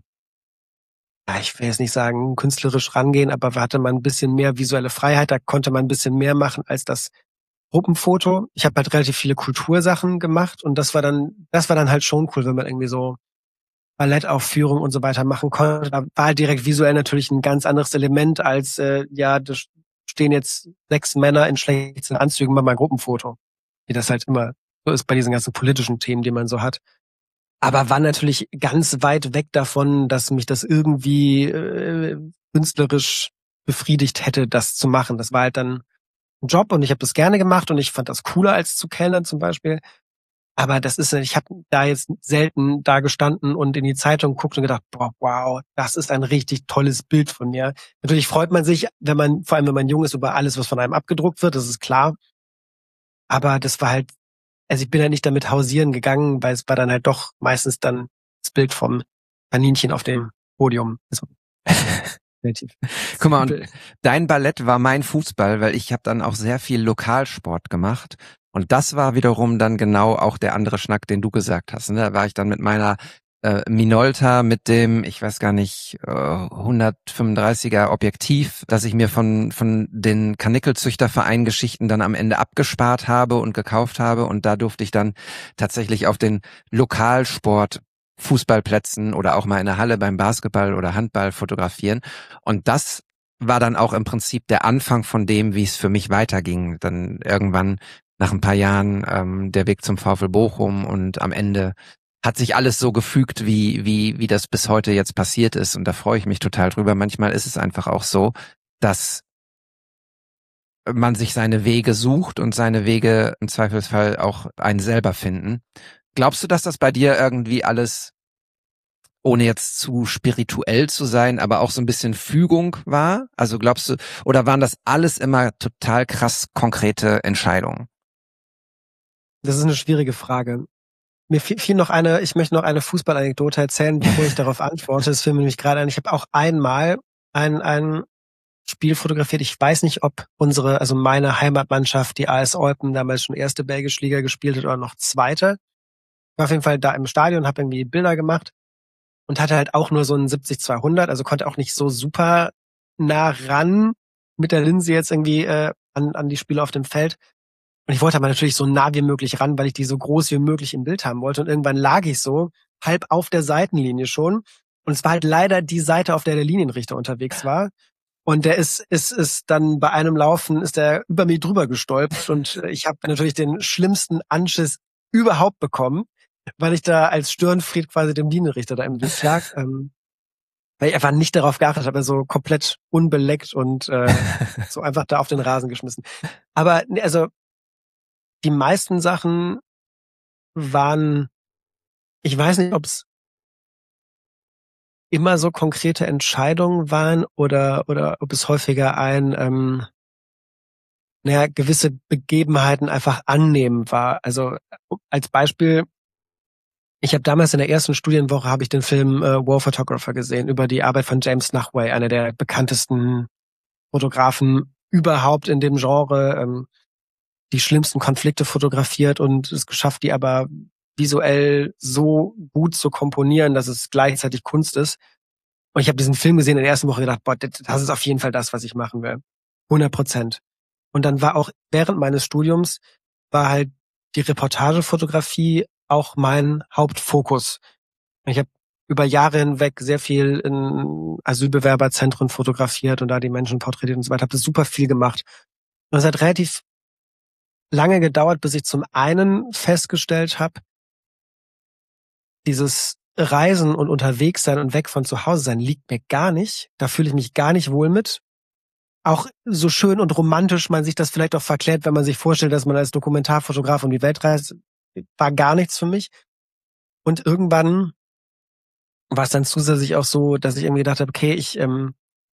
ja, ich will jetzt nicht sagen künstlerisch rangehen, aber da hatte man ein bisschen mehr visuelle Freiheit, da konnte man ein bisschen mehr machen als das Gruppenfoto. Ich habe halt relativ viele Kultursachen gemacht, und das war dann, das war dann halt schon cool, wenn man irgendwie so Ballettaufführung und so weiter machen konnte. Da war halt direkt visuell natürlich ein ganz anderes Element als, äh, ja, da stehen jetzt sechs Männer in schlechten Anzügen, machen mal ein Gruppenfoto. Wie das halt immer so ist bei diesen ganzen politischen Themen, die man so hat. Aber war natürlich ganz weit weg davon, dass mich das irgendwie äh, künstlerisch befriedigt hätte, das zu machen. Das war halt dann ein Job, und ich habe das gerne gemacht, und ich fand das cooler als zu kellnern zum Beispiel. Aber das ist, ich habe da jetzt selten da gestanden und in die Zeitung geguckt und gedacht, boah, wow, das ist ein richtig tolles Bild von mir. Natürlich freut man sich, wenn man, vor allem wenn man jung ist, über alles, was von einem abgedruckt wird, das ist klar. Aber das war halt, also ich bin ja nicht damit hausieren gegangen, weil es war dann halt doch meistens dann das Bild vom Kaninchen auf dem Podium. Also Relativ. Guck mal, und simpel. dein Ballett war mein Fußball, weil ich habe dann auch sehr viel Lokalsport gemacht. Und das war wiederum dann genau auch der andere Schnack, den du gesagt hast. Ne? Da war ich dann mit meiner äh, Minolta, mit dem, ich weiß gar nicht, äh, hundertfünfunddreißiger Objektiv, das ich mir von von den Karnickelzüchterverein-Geschichten dann am Ende abgespart habe und gekauft habe. Und da durfte ich dann tatsächlich auf den Lokalsport Fußballplätzen oder auch mal in der Halle beim Basketball oder Handball fotografieren. Und das war dann auch im Prinzip der Anfang von dem, wie es für mich weiterging. Dann irgendwann nach ein paar Jahren ähm, der Weg zum VfL Bochum und am Ende hat sich alles so gefügt, wie wie wie das bis heute jetzt passiert ist. Und da freue ich mich total drüber. Manchmal ist es einfach auch so, dass man sich seine Wege sucht und seine Wege im Zweifelsfall auch einen selber finden. Glaubst du, dass das bei dir irgendwie alles, ohne jetzt zu spirituell zu sein, aber auch so ein bisschen Fügung war? Also glaubst du, oder waren das alles immer total krass konkrete Entscheidungen? Das ist eine schwierige Frage. Mir fiel, fiel noch eine, ich möchte noch eine Fußballanekdote erzählen, bevor ich darauf antworte. Das fiel mir nämlich gerade ein. Ich habe auch einmal ein, ein Spiel fotografiert. Ich weiß nicht, ob unsere, also meine Heimatmannschaft, die A S Eupen, damals schon erste belgische Liga gespielt hat oder noch zweite. Ich war auf jeden Fall da im Stadion, habe irgendwie Bilder gemacht und hatte halt auch nur so einen siebzig zweihundert, also konnte auch nicht so super nah ran mit der Linse jetzt irgendwie äh, an, an die Spieler auf dem Feld. Und ich wollte aber natürlich so nah wie möglich ran, weil ich die so groß wie möglich im Bild haben wollte. Und irgendwann lag ich so halb auf der Seitenlinie schon. Und es war halt leider die Seite, auf der der Linienrichter unterwegs war. Und der ist, ist, ist dann bei einem Laufen, ist der über mir drüber gestolpert. Und ich habe natürlich den schlimmsten Anschiss überhaupt bekommen, weil ich da als Störenfried quasi dem Linienrichter da im Bild lag. Ähm, weil ich einfach nicht darauf geachtet habe, so komplett unbeleckt und äh, so einfach da auf den Rasen geschmissen. Aber also die meisten Sachen waren, ich weiß nicht, ob es immer so konkrete Entscheidungen waren oder oder ob es häufiger ein, ähm, naja, gewisse Begebenheiten einfach annehmen war. Also als Beispiel, ich habe damals in der ersten Studienwoche habe ich den Film äh, War Photographer gesehen über die Arbeit von James Nachtwey, einer der bekanntesten Fotografen überhaupt in dem Genre. Ähm, die schlimmsten Konflikte fotografiert und es geschafft, die aber visuell so gut zu komponieren, dass es gleichzeitig Kunst ist. Und ich habe diesen Film gesehen in der ersten Woche gedacht, boah, das ist auf jeden Fall das, was ich machen will. hundert Prozent. Und dann war auch während meines Studiums war halt die Reportagefotografie auch mein Hauptfokus. Ich habe über Jahre hinweg sehr viel in Asylbewerberzentren fotografiert und da die Menschen porträtiert und so weiter. Habe das super viel gemacht. Und es hat relativ lange gedauert, bis ich zum einen festgestellt habe, dieses Reisen und unterwegs sein und weg von zu Hause sein liegt mir gar nicht. Da fühle ich mich gar nicht wohl mit. Auch so schön und romantisch man sich das vielleicht auch verklärt, wenn man sich vorstellt, dass man als Dokumentarfotograf um die Welt reist, war gar nichts für mich. Und irgendwann war es dann zusätzlich auch so, dass ich irgendwie gedacht habe, okay, ich ähm,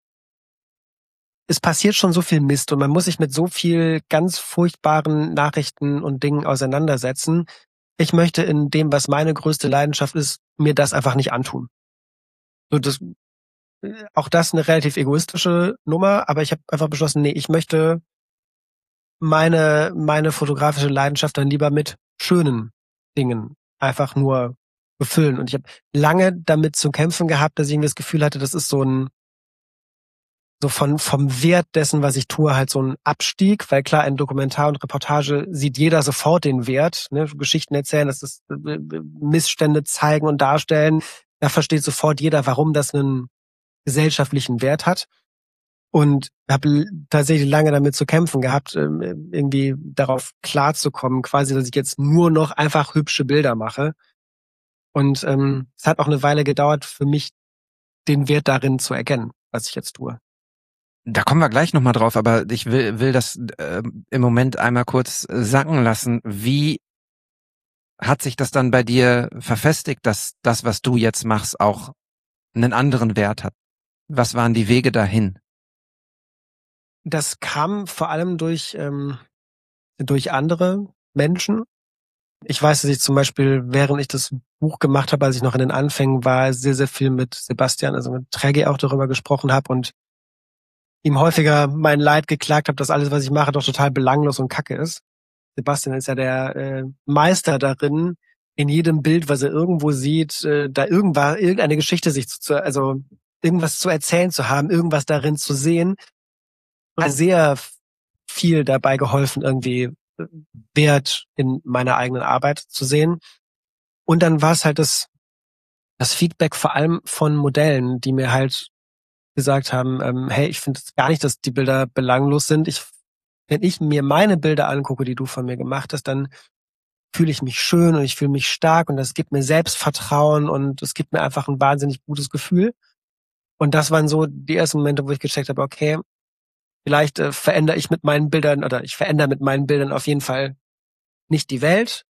es passiert schon so viel Mist und man muss sich mit so viel ganz furchtbaren Nachrichten und Dingen auseinandersetzen. Ich möchte in dem, was meine größte Leidenschaft ist, mir das einfach nicht antun. So, das, auch das eine relativ egoistische Nummer, aber ich habe einfach beschlossen, nee, ich möchte meine meine fotografische Leidenschaft dann lieber mit schönen Dingen einfach nur befüllen. Und ich habe lange damit zu kämpfen gehabt, dass ich irgendwie das Gefühl hatte, das ist so ein so von vom Wert dessen, was ich tue, halt so ein Abstieg, weil klar, in Dokumentar und Reportage sieht jeder sofort den Wert, ne? Geschichten erzählen, dass das Missstände zeigen und darstellen, da versteht sofort jeder, warum das einen gesellschaftlichen Wert hat. Und habe tatsächlich lange damit zu kämpfen gehabt, irgendwie darauf klarzukommen, quasi, dass ich jetzt nur noch einfach hübsche Bilder mache. Und ähm, es hat auch eine Weile gedauert für mich, den Wert darin zu erkennen, was ich jetzt tue. Da kommen wir gleich nochmal drauf, aber ich will, will das äh, im Moment einmal kurz sacken lassen. Wie hat sich das dann bei dir verfestigt, dass das, was du jetzt machst, auch einen anderen Wert hat? Was waren die Wege dahin? Das kam vor allem durch ähm, durch andere Menschen. Ich weiß, dass ich zum Beispiel, während ich das Buch gemacht habe, als ich noch in den Anfängen war, sehr, sehr viel mit Sebastian, also mit Trägi auch darüber gesprochen habe und ihm häufiger mein Leid geklagt habe, dass alles, was ich mache, doch total belanglos und kacke ist. Sebastian ist ja der äh, Meister darin, in jedem Bild, was er irgendwo sieht, äh, da irgendwas, irgendeine Geschichte sich zu, also irgendwas zu erzählen zu haben, irgendwas darin zu sehen. Hat sehr viel dabei geholfen, irgendwie Wert in meiner eigenen Arbeit zu sehen. Und dann war es halt das, das Feedback vor allem von Modellen, die mir halt gesagt haben, ähm, hey, ich finde gar nicht, dass die Bilder belanglos sind. Ich, wenn ich mir meine Bilder angucke, die du von mir gemacht hast, dann fühle ich mich schön und ich fühle mich stark und das gibt mir Selbstvertrauen und es gibt mir einfach ein wahnsinnig gutes Gefühl. Und das waren so die ersten Momente, wo ich gecheckt habe, okay, vielleicht äh, verändere ich mit meinen Bildern oder ich verändere mit meinen Bildern auf jeden Fall nicht die Welt,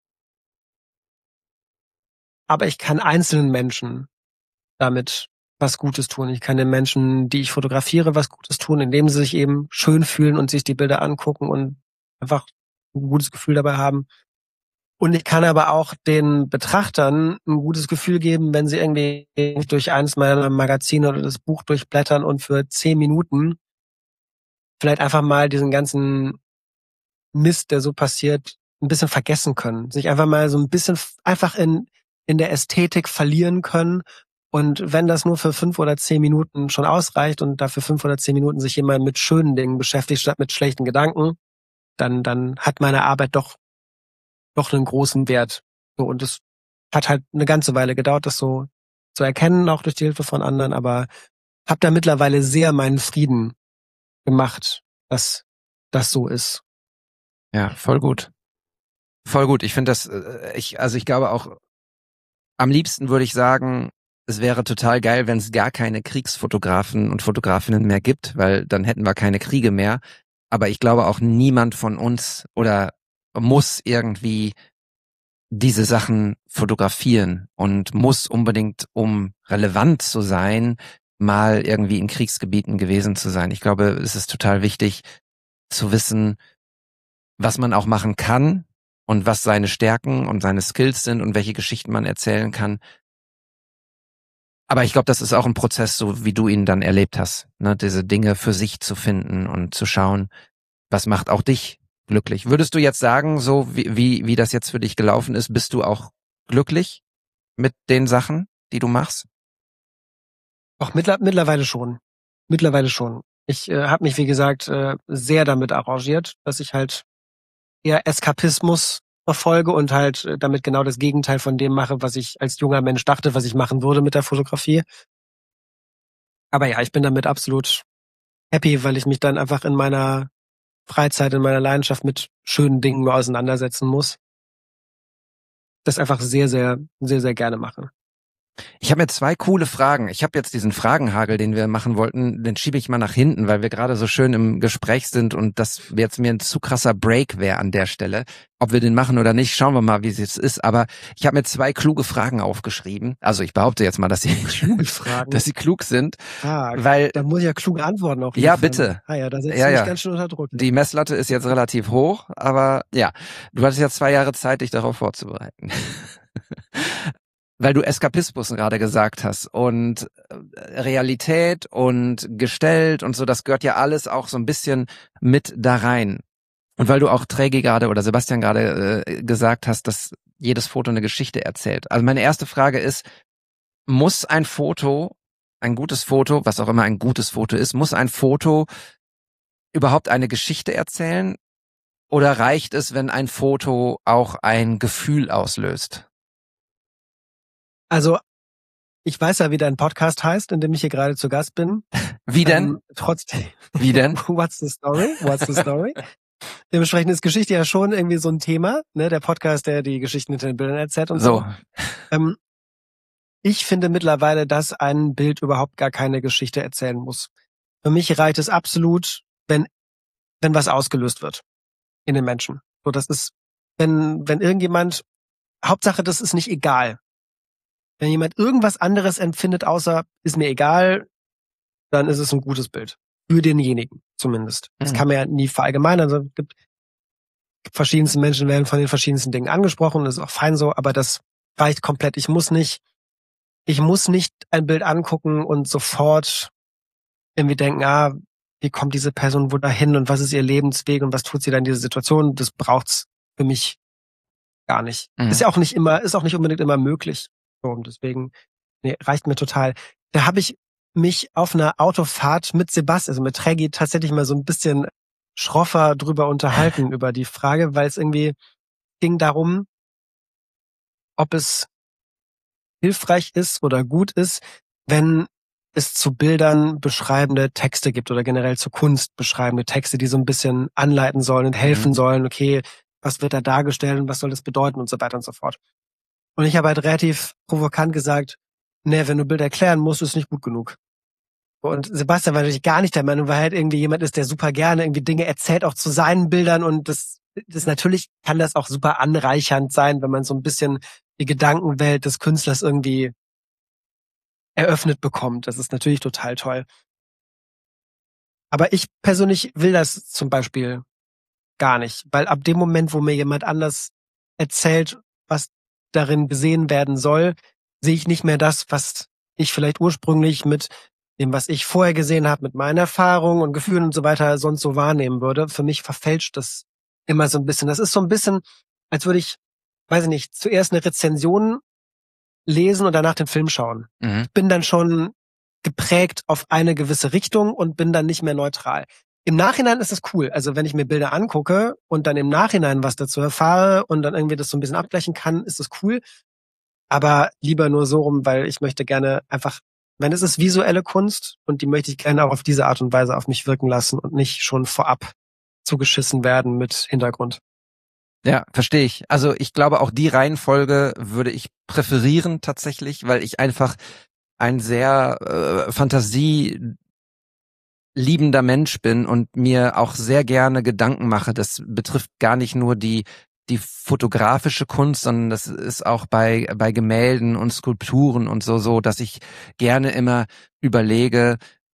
aber ich kann einzelnen Menschen damit was Gutes tun. Ich kann den Menschen, die ich fotografiere, was Gutes tun, indem sie sich eben schön fühlen und sich die Bilder angucken und einfach ein gutes Gefühl dabei haben. Und ich kann aber auch den Betrachtern ein gutes Gefühl geben, wenn sie irgendwie durch eines meiner Magazine oder das Buch durchblättern und für zehn Minuten vielleicht einfach mal diesen ganzen Mist, der so passiert, ein bisschen vergessen können. Sich einfach mal so ein bisschen einfach in, in der Ästhetik verlieren können. Und wenn das nur für fünf oder zehn Minuten schon ausreicht und dafür fünf oder zehn Minuten sich jemand mit schönen Dingen beschäftigt, statt mit schlechten Gedanken, dann, dann hat meine Arbeit doch doch einen großen Wert. So, und es hat halt eine ganze Weile gedauert, das so zu erkennen, auch durch die Hilfe von anderen, aber habe da mittlerweile sehr meinen Frieden gemacht, dass das so ist. Ja, voll gut. Voll gut. Ich finde das, ich, also ich glaube auch, am liebsten würde ich sagen, es wäre total geil, wenn es gar keine Kriegsfotografen und Fotografinnen mehr gibt, weil dann hätten wir keine Kriege mehr. Aber ich glaube auch, niemand von uns oder muss irgendwie diese Sachen fotografieren und muss unbedingt, um relevant zu sein, mal irgendwie in Kriegsgebieten gewesen zu sein. Ich glaube, es ist total wichtig zu wissen, was man auch machen kann und was seine Stärken und seine Skills sind und welche Geschichten man erzählen kann. Aber ich glaube, das ist auch ein Prozess, so wie du ihn dann erlebt hast, ne? Diese Dinge für sich zu finden und zu schauen, was macht auch dich glücklich. Würdest du jetzt sagen, so wie, wie, wie das jetzt für dich gelaufen ist, bist du auch glücklich mit den Sachen, die du machst? Auch mittler, mittlerweile schon. Mittlerweile schon. Ich äh, habe mich, wie gesagt, äh, sehr damit arrangiert, dass ich halt eher Eskapismus verfolge und halt äh, damit genau das Gegenteil von dem mache, was ich als junger Mensch dachte, was ich machen würde mit der Fotografie. Aber ja, ich bin damit absolut happy, weil ich mich dann einfach in meiner Freizeit, in meiner Leidenschaft mit schönen Dingen nur auseinandersetzen muss. Das einfach sehr, sehr, sehr, sehr gerne mache. Ich habe mir zwei coole Fragen. Ich habe jetzt diesen Fragenhagel, den wir machen wollten, den schiebe ich mal nach hinten, weil wir gerade so schön im Gespräch sind und das jetzt mir ein zu krasser Break wäre an der Stelle. Ob wir den machen oder nicht, schauen wir mal, wie es jetzt ist. Aber ich habe mir zwei kluge Fragen aufgeschrieben. Also ich behaupte jetzt mal, dass sie, dass sie klug sind. Ah, weil da muss ich ja kluge Antworten auch liefern. Ja, bitte. Ah ja, da setzt ja, du mich ja. ganz schön unter Druck. Die Messlatte ist jetzt relativ hoch, aber ja, du hattest ja zwei Jahre Zeit, dich darauf vorzubereiten. Weil du Eskapismus gerade gesagt hast und Realität und gestellt und so, das gehört ja alles auch so ein bisschen mit da rein. Und weil du auch Trägi gerade oder Sebastian gerade äh, gesagt hast, dass jedes Foto eine Geschichte erzählt. Also meine erste Frage ist, muss ein Foto, ein gutes Foto, was auch immer ein gutes Foto ist, muss ein Foto überhaupt eine Geschichte erzählen? Oder reicht es, wenn ein Foto auch ein Gefühl auslöst? Also, ich weiß ja, wie dein Podcast heißt, in dem ich hier gerade zu Gast bin. Wie denn? Ähm, trotzdem. Wie denn? What's the story? What's the story? Dementsprechend ist Geschichte ja schon irgendwie so ein Thema, ne? Der Podcast, der die Geschichten hinter den Bildern erzählt und so. So. Ähm, ich finde mittlerweile, dass ein Bild überhaupt gar keine Geschichte erzählen muss. Für mich reicht es absolut, wenn, wenn was ausgelöst wird in den Menschen. So, das ist, wenn, wenn irgendjemand, Hauptsache, das ist nicht egal. Wenn jemand irgendwas anderes empfindet, außer ist mir egal, dann ist es ein gutes Bild. Für denjenigen zumindest. Das Mhm. kann man ja nie verallgemeinern. Also es gibt verschiedensten Menschen werden von den verschiedensten Dingen angesprochen, das ist auch fein so, aber das reicht komplett. Ich muss nicht, ich muss nicht ein Bild angucken und sofort irgendwie denken, ah, wie kommt diese Person wo dahin und was ist ihr Lebensweg und was tut sie da in dieser Situation? Das braucht's für mich gar nicht. Mhm. Ist ja auch nicht immer, ist auch nicht unbedingt immer möglich. So, und deswegen, nee, reicht mir total. Da habe ich mich auf einer Autofahrt mit Sebastian, also mit Treggy, tatsächlich mal so ein bisschen schroffer drüber unterhalten über die Frage, weil es irgendwie ging darum, ob es hilfreich ist oder gut ist, wenn es zu Bildern beschreibende Texte gibt oder generell zu Kunst beschreibende Texte, die so ein bisschen anleiten sollen und helfen Mhm. sollen, okay, was wird da dargestellt und was soll das bedeuten und so weiter und so fort. Und ich habe halt relativ provokant gesagt, nee, wenn du Bilder erklären musst, ist es nicht gut genug. Und Sebastian war natürlich gar nicht der Meinung, weil er halt irgendwie jemand ist, der super gerne irgendwie Dinge erzählt, auch zu seinen Bildern und das, das natürlich kann das auch super anreichernd sein, wenn man so ein bisschen die Gedankenwelt des Künstlers irgendwie eröffnet bekommt. Das ist natürlich total toll. Aber ich persönlich will das zum Beispiel gar nicht, weil ab dem Moment, wo mir jemand anders erzählt, was darin gesehen werden soll, sehe ich nicht mehr das, was ich vielleicht ursprünglich mit dem, was ich vorher gesehen habe, mit meinen Erfahrungen und Gefühlen und so weiter sonst so wahrnehmen würde. Für mich verfälscht das immer so ein bisschen. Das ist so ein bisschen, als würde ich, weiß ich nicht, zuerst eine Rezension lesen und danach den Film schauen. Mhm. Ich bin dann schon geprägt auf eine gewisse Richtung und bin dann nicht mehr neutral. Im Nachhinein ist das cool. Also wenn ich mir Bilder angucke und dann im Nachhinein was dazu erfahre und dann irgendwie das so ein bisschen abgleichen kann, ist das cool. Aber lieber nur so rum, weil ich möchte gerne einfach, wenn es ist visuelle Kunst und die möchte ich gerne auch auf diese Art und Weise auf mich wirken lassen und nicht schon vorab zugeschissen werden mit Hintergrund. Ja, verstehe ich. Also ich glaube, auch die Reihenfolge würde ich präferieren tatsächlich, weil ich einfach ein sehr äh, fantasieliebender Mensch bin und mir auch sehr gerne Gedanken mache. Das betrifft gar nicht nur die die fotografische Kunst, sondern das ist auch bei bei Gemälden und Skulpturen und so so, dass ich gerne immer überlege,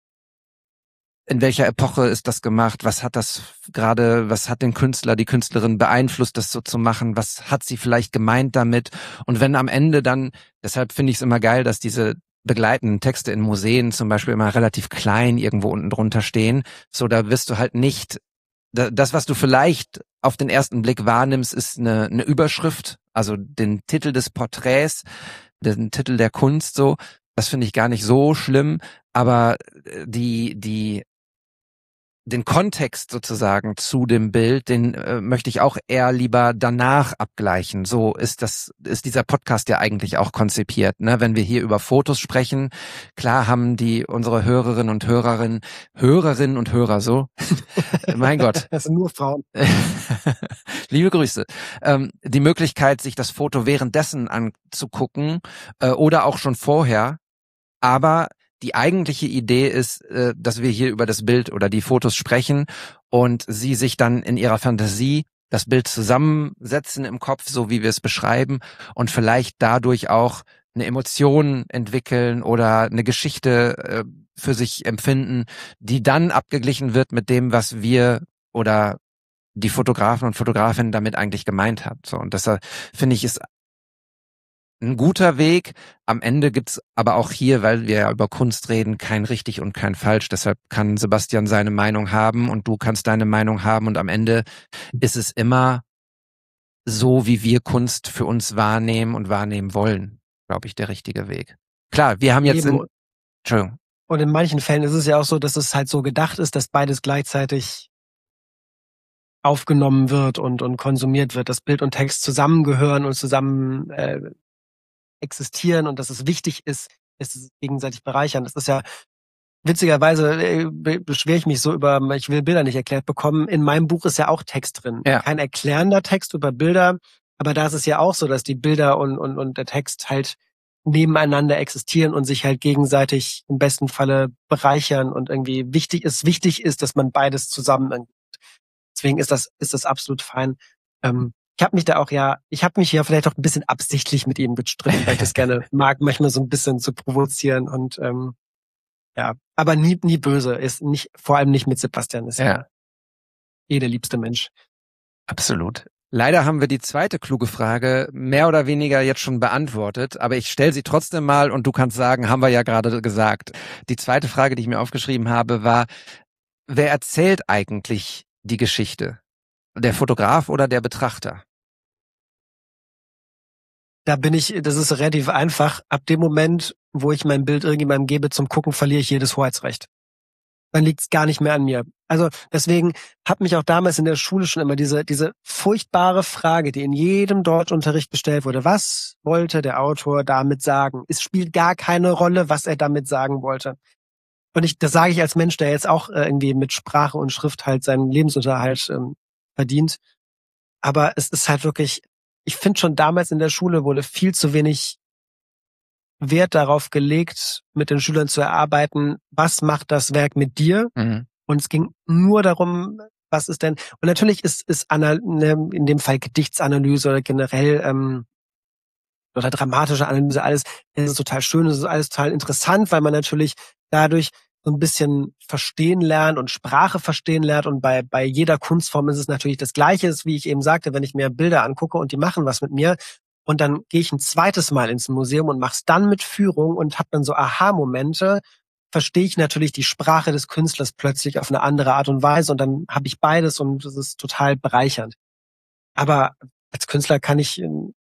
in welcher Epoche ist das gemacht? Was hat das gerade, was hat den Künstler, die Künstlerin beeinflusst, das so zu machen? Was hat sie vielleicht gemeint damit? Und wenn am Ende dann, deshalb finde ich es immer geil, dass diese begleitenden Texte in Museen zum Beispiel immer relativ klein irgendwo unten drunter stehen. So, da wirst du halt nicht, das, was du vielleicht auf den ersten Blick wahrnimmst, ist eine, eine Überschrift, also den Titel des Porträts, den Titel der Kunst so. Das finde ich gar nicht so schlimm, aber die, die, den Kontext sozusagen zu dem Bild, den äh, möchte ich auch eher lieber danach abgleichen. So ist das, ist dieser Podcast ja eigentlich auch konzipiert, ne? Wenn wir hier über Fotos sprechen, klar haben die unsere Hörerinnen und Hörerinnen, Hörerinnen und Hörer so, mein Gott. Das sind nur Frauen. Liebe Grüße. Ähm, die Möglichkeit, sich das Foto währenddessen anzugucken äh, oder auch schon vorher, aber die eigentliche Idee ist, äh, dass wir hier über das Bild oder die Fotos sprechen und sie sich dann in ihrer Fantasie das Bild zusammensetzen im Kopf, so wie wir es beschreiben und vielleicht dadurch auch eine Emotion entwickeln oder eine Geschichte äh, für sich empfinden, die dann abgeglichen wird mit dem, was wir oder die Fotografen und Fotografinnen damit eigentlich gemeint hat. So, und das finde ich ist ein guter Weg. Am Ende gibt's aber auch hier, weil wir ja über Kunst reden, kein richtig und kein falsch. Deshalb kann Sebastian seine Meinung haben und du kannst deine Meinung haben. Und am Ende ist es immer so, wie wir Kunst für uns wahrnehmen und wahrnehmen wollen, glaube ich, der richtige Weg. Klar, wir haben jetzt... In, Entschuldigung. Und in manchen Fällen ist es ja auch so, dass es halt so gedacht ist, dass beides gleichzeitig aufgenommen wird und, und konsumiert wird, dass Bild und Text zusammengehören und zusammen äh, existieren und dass es wichtig ist, dass es gegenseitig bereichern. Das ist ja, witzigerweise äh, beschwere ich mich so über, ich will Bilder nicht erklärt bekommen. In meinem Buch ist ja auch Text drin. Ja. Kein erklärender Text über Bilder, aber da ist es ja auch so, dass die Bilder und, und, und der Text halt nebeneinander existieren und sich halt gegenseitig im besten Falle bereichern und irgendwie wichtig ist, wichtig ist, dass man beides zusammen. Deswegen ist das, ist das absolut fein. Ähm, Ich habe mich da auch ja, ich habe mich ja vielleicht auch ein bisschen absichtlich mit ihm gestritten, weil ich das gerne mag, manchmal so ein bisschen zu provozieren und ähm, ja, aber nie nie böse, ist nicht, vor allem nicht mit Sebastian, ist ja, ja eh der liebste Mensch. Absolut. Leider haben wir die zweite kluge Frage mehr oder weniger jetzt schon beantwortet, aber ich stelle sie trotzdem mal und du kannst sagen, haben wir ja gerade gesagt. Die zweite Frage, die ich mir aufgeschrieben habe, war, wer erzählt eigentlich die Geschichte? Der Fotograf oder der Betrachter? Da bin ich, das ist relativ einfach. Ab dem Moment, wo ich mein Bild irgendjemandem gebe zum Gucken, verliere ich jedes Hoheitsrecht. Dann liegt es gar nicht mehr an mir. Also deswegen hat mich auch damals in der Schule schon immer diese diese furchtbare Frage, die in jedem Deutschunterricht gestellt wurde. Was wollte der Autor damit sagen? Es spielt gar keine Rolle, was er damit sagen wollte. Und ich, das sage ich als Mensch, der jetzt auch äh, irgendwie mit Sprache und Schrift halt seinen Lebensunterhalt ähm, verdient. Aber es ist halt wirklich, ich finde schon damals in der Schule wurde viel zu wenig Wert darauf gelegt, mit den Schülern zu erarbeiten, was macht das Werk mit dir? Mhm. Und es ging nur darum, was ist denn, und natürlich ist, ist Anal- in dem Fall Gedichtsanalyse oder generell ähm, oder dramatische Analyse alles, es ist total schön, es ist alles total interessant, weil man natürlich dadurch so ein bisschen verstehen lernt und Sprache verstehen lernt, und bei bei jeder Kunstform ist es natürlich das Gleiche, ist, wie ich eben sagte, wenn ich mir Bilder angucke und die machen was mit mir, und dann gehe ich ein zweites Mal ins Museum und mach's dann mit Führung und habe dann so Aha-Momente, verstehe ich natürlich die Sprache des Künstlers plötzlich auf eine andere Art und Weise, und dann habe ich beides und das ist total bereichernd. Aber als Künstler kann ich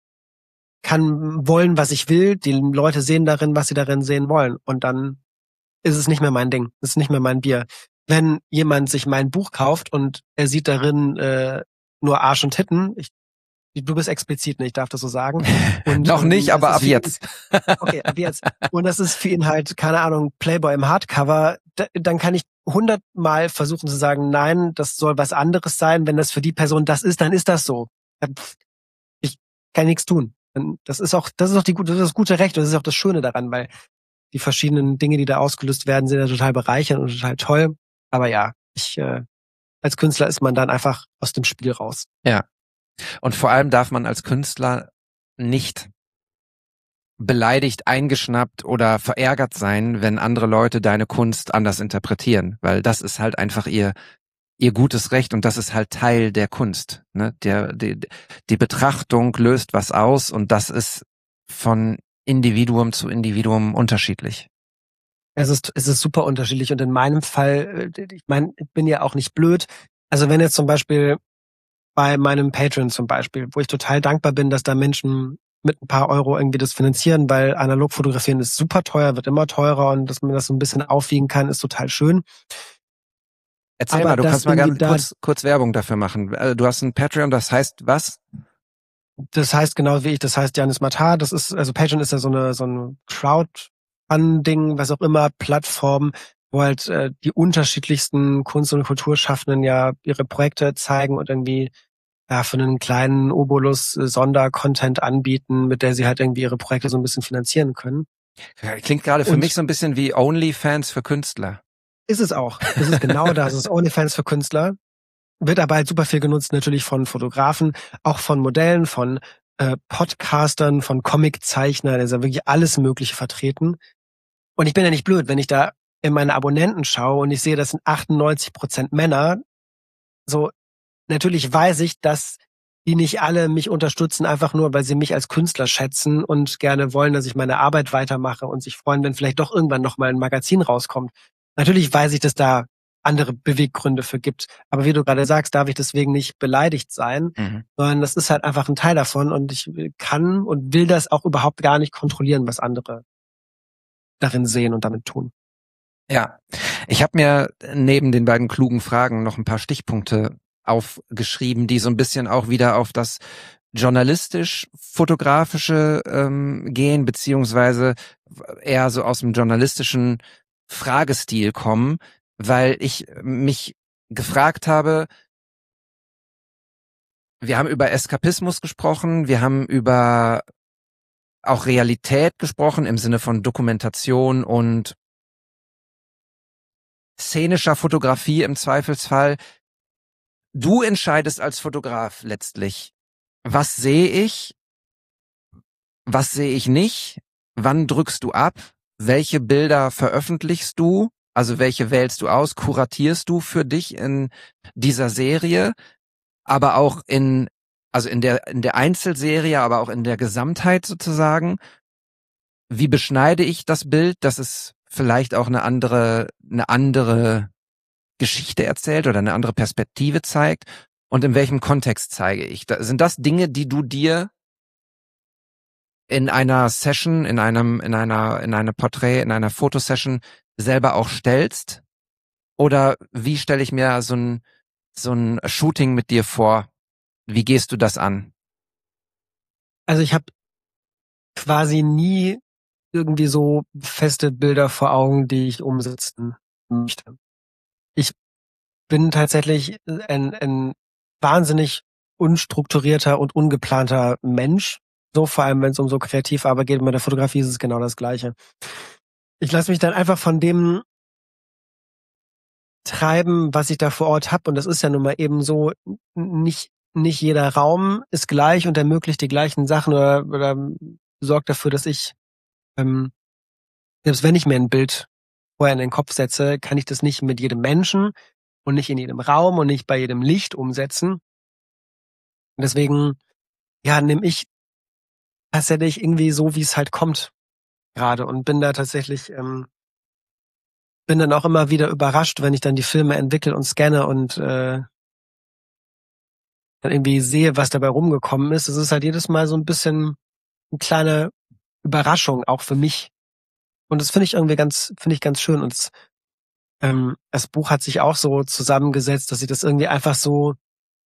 kann wollen, was ich will, die Leute sehen darin, was sie darin sehen wollen, und dann ist es nicht mehr mein Ding, ist nicht mehr mein Bier. Wenn jemand sich mein Buch kauft und er sieht darin äh, nur Arsch und Titten, ich Du bist explizit, ne? Ich darf das so sagen. Und, Noch nicht, ähm, aber ab jetzt. Ihn, okay, ab jetzt. Und das ist für ihn halt, keine Ahnung, Playboy im Hardcover. Da, dann kann ich hundertmal versuchen zu sagen, nein, das soll was anderes sein. Wenn das für die Person das ist, dann ist das so. Ich kann nichts tun. Das ist auch, das ist auch die gute, das ist das gute Recht, und das ist auch das Schöne daran, weil die verschiedenen Dinge, die da ausgelöst werden, sind ja total bereichernd und total toll. Aber ja, ich äh, als Künstler ist man dann einfach aus dem Spiel raus. Ja. Und vor allem darf man als Künstler nicht beleidigt, eingeschnappt oder verärgert sein, wenn andere Leute deine Kunst anders interpretieren, weil das ist halt einfach ihr ihr gutes Recht, und das ist halt Teil der Kunst. Ne? Der die, die Betrachtung löst was aus, und das ist von Individuum zu Individuum unterschiedlich. Es ist es ist super unterschiedlich, und in meinem Fall, ich meine, ich bin ja auch nicht blöd. Also wenn jetzt zum Beispiel bei meinem Patreon zum Beispiel, wo ich total dankbar bin, dass da Menschen mit ein paar Euro irgendwie das finanzieren, weil analog fotografieren ist super teuer, wird immer teurer, und dass man das so ein bisschen aufwiegen kann, ist total schön. Erzähl Aber mal, du kannst mal ganz kurz, kurz Werbung dafür machen. Du hast ein Patreon, das heißt was? Das heißt genau wie ich, das heißt Janis Matar, das ist, also Patreon ist ja so eine, so ein Crowdfunding, was auch immer, Plattform, wo halt äh, die unterschiedlichsten Kunst- und Kulturschaffenden ja ihre Projekte zeigen und irgendwie ja für einen kleinen Obolus äh, Sondercontent anbieten, mit der sie halt irgendwie ihre Projekte so ein bisschen finanzieren können. Klingt gerade für und mich so ein bisschen wie OnlyFans für Künstler. Ist es auch. Das ist genau das. Es ist OnlyFans für Künstler. Wird aber halt super viel genutzt, natürlich von Fotografen, auch von Modellen, von äh, Podcastern, von Comiczeichnern. Da ist ja wirklich alles Mögliche vertreten. Und ich bin ja nicht blöd, wenn ich da in meine Abonnenten schaue und ich sehe, das sind achtundneunzig Prozent Männer. So, natürlich weiß ich, dass die nicht alle mich unterstützen, einfach nur, weil sie mich als Künstler schätzen und gerne wollen, dass ich meine Arbeit weitermache und sich freuen, wenn vielleicht doch irgendwann nochmal ein Magazin rauskommt. Natürlich weiß ich, dass da andere Beweggründe für gibt. Aber wie du gerade sagst, darf ich deswegen nicht beleidigt sein, mhm. sondern das ist halt einfach ein Teil davon, und ich kann und will das auch überhaupt gar nicht kontrollieren, was andere darin sehen und damit tun. Ja, ich habe mir neben den beiden klugen Fragen noch ein paar Stichpunkte aufgeschrieben, die so ein bisschen auch wieder auf das journalistisch-fotografische ähm, gehen, beziehungsweise eher so aus dem journalistischen Fragestil kommen, weil ich mich gefragt habe, wir haben über Eskapismus gesprochen, wir haben über auch Realität gesprochen im Sinne von Dokumentation und szenischer Fotografie im Zweifelsfall. Du entscheidest als Fotograf letztlich, was sehe ich, was sehe ich nicht, wann drückst du ab, welche Bilder veröffentlichst du, also welche wählst du aus, kuratierst du für dich in dieser Serie, aber auch in, also in der, in der Einzelserie, aber auch in der Gesamtheit sozusagen. Wie beschneide ich das Bild, dass es vielleicht auch eine andere, eine andere Geschichte erzählt oder eine andere Perspektive zeigt? Und in welchem Kontext zeige ich? Da, sind das Dinge, die du dir in einer Session, in einem, in einer, in einer Porträt, in einer Fotosession selber auch stellst? Oder wie stelle ich mir so ein, so ein Shooting mit dir vor? Wie gehst du das an? Also ich habe quasi nie irgendwie so feste Bilder vor Augen, die ich umsetzen möchte. Ich bin tatsächlich ein, ein wahnsinnig unstrukturierter und ungeplanter Mensch. So vor allem, wenn es um so Kreativarbeit geht. Bei der Fotografie ist es genau das Gleiche. Ich lasse mich dann einfach von dem treiben, was ich da vor Ort habe. Und das ist ja nun mal eben so, nicht nicht jeder Raum ist gleich und ermöglicht die gleichen Sachen oder, oder sorgt dafür, dass ich, ähm, selbst wenn ich mir ein Bild vorher in den Kopf setze, kann ich das nicht mit jedem Menschen und nicht in jedem Raum und nicht bei jedem Licht umsetzen. Und deswegen, ja, nehme ich tatsächlich irgendwie so, wie es halt kommt gerade und bin da tatsächlich, ähm, bin dann auch immer wieder überrascht, wenn ich dann die Filme entwickle und scanne und äh, dann irgendwie sehe, was dabei rumgekommen ist. Es ist halt jedes Mal so ein bisschen eine kleine Überraschung, auch für mich. Und das finde ich irgendwie ganz, finde ich ganz schön. Und das, ähm, das Buch hat sich auch so zusammengesetzt, dass sich das irgendwie einfach so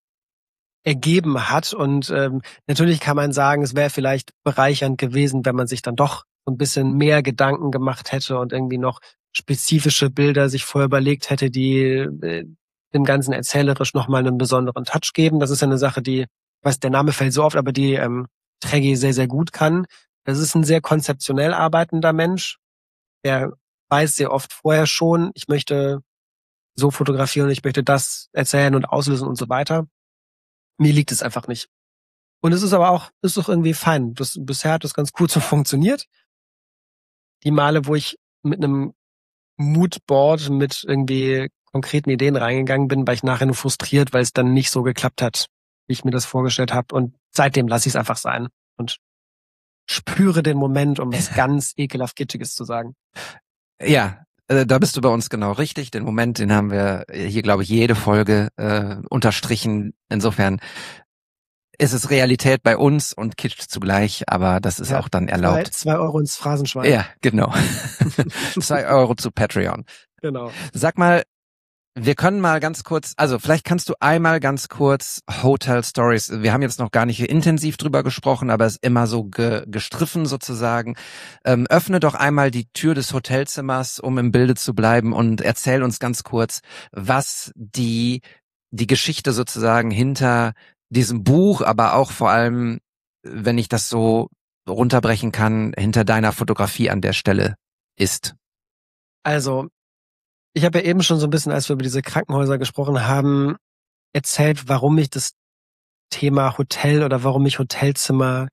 ergeben hat. Und ähm, natürlich kann man sagen, es wäre vielleicht bereichernd gewesen, wenn man sich dann doch so ein bisschen mehr Gedanken gemacht hätte und irgendwie noch spezifische Bilder sich vorher überlegt hätte, die äh, dem Ganzen erzählerisch nochmal einen besonderen Touch geben. Das ist ja eine Sache, die, ich weiß, der Name fällt so oft, aber die ähm, Treggy sehr, sehr gut kann. Das ist ein sehr konzeptionell arbeitender Mensch. Der weiß sehr oft vorher schon, ich möchte so fotografieren, ich möchte das erzählen und auslösen und so weiter. Mir liegt es einfach nicht. Und es ist aber auch, ist doch irgendwie fein. Das, bisher hat das ganz gut so funktioniert. Die Male, wo ich mit einem Moodboard mit irgendwie konkreten Ideen reingegangen bin, war ich nachher nur frustriert, weil es dann nicht so geklappt hat, wie ich mir das vorgestellt habe. Und seitdem lasse ich es einfach sein und spüre den Moment, um was ganz ekelhaft Kitschiges zu sagen. Ja, äh, da bist du bei uns genau richtig. Den Moment, den haben wir hier, glaube ich, jede Folge äh, unterstrichen. Insofern ist es Realität bei uns und Kitsch zugleich, aber das ist ja auch dann erlaubt. Zwei, zwei Euro ins Phrasenschwein. Ja, genau. Zwei Euro zu Patreon. Genau. Sag mal, wir können mal ganz kurz, also vielleicht kannst du einmal ganz kurz Hotel Stories, wir haben jetzt noch gar nicht intensiv drüber gesprochen, aber es ist immer so ge, gestriffen sozusagen. Ähm, öffne doch einmal die Tür des Hotelzimmers, um im Bilde zu bleiben und erzähl uns ganz kurz, was die, die Geschichte sozusagen hinter diesem Buch, aber auch vor allem, wenn ich das so runterbrechen kann, hinter deiner Fotografie an der Stelle ist. Also, ich habe ja eben schon so ein bisschen, als wir über diese Krankenhäuser gesprochen haben, erzählt, warum mich das Thema Hotel oder warum mich Hotelzimmer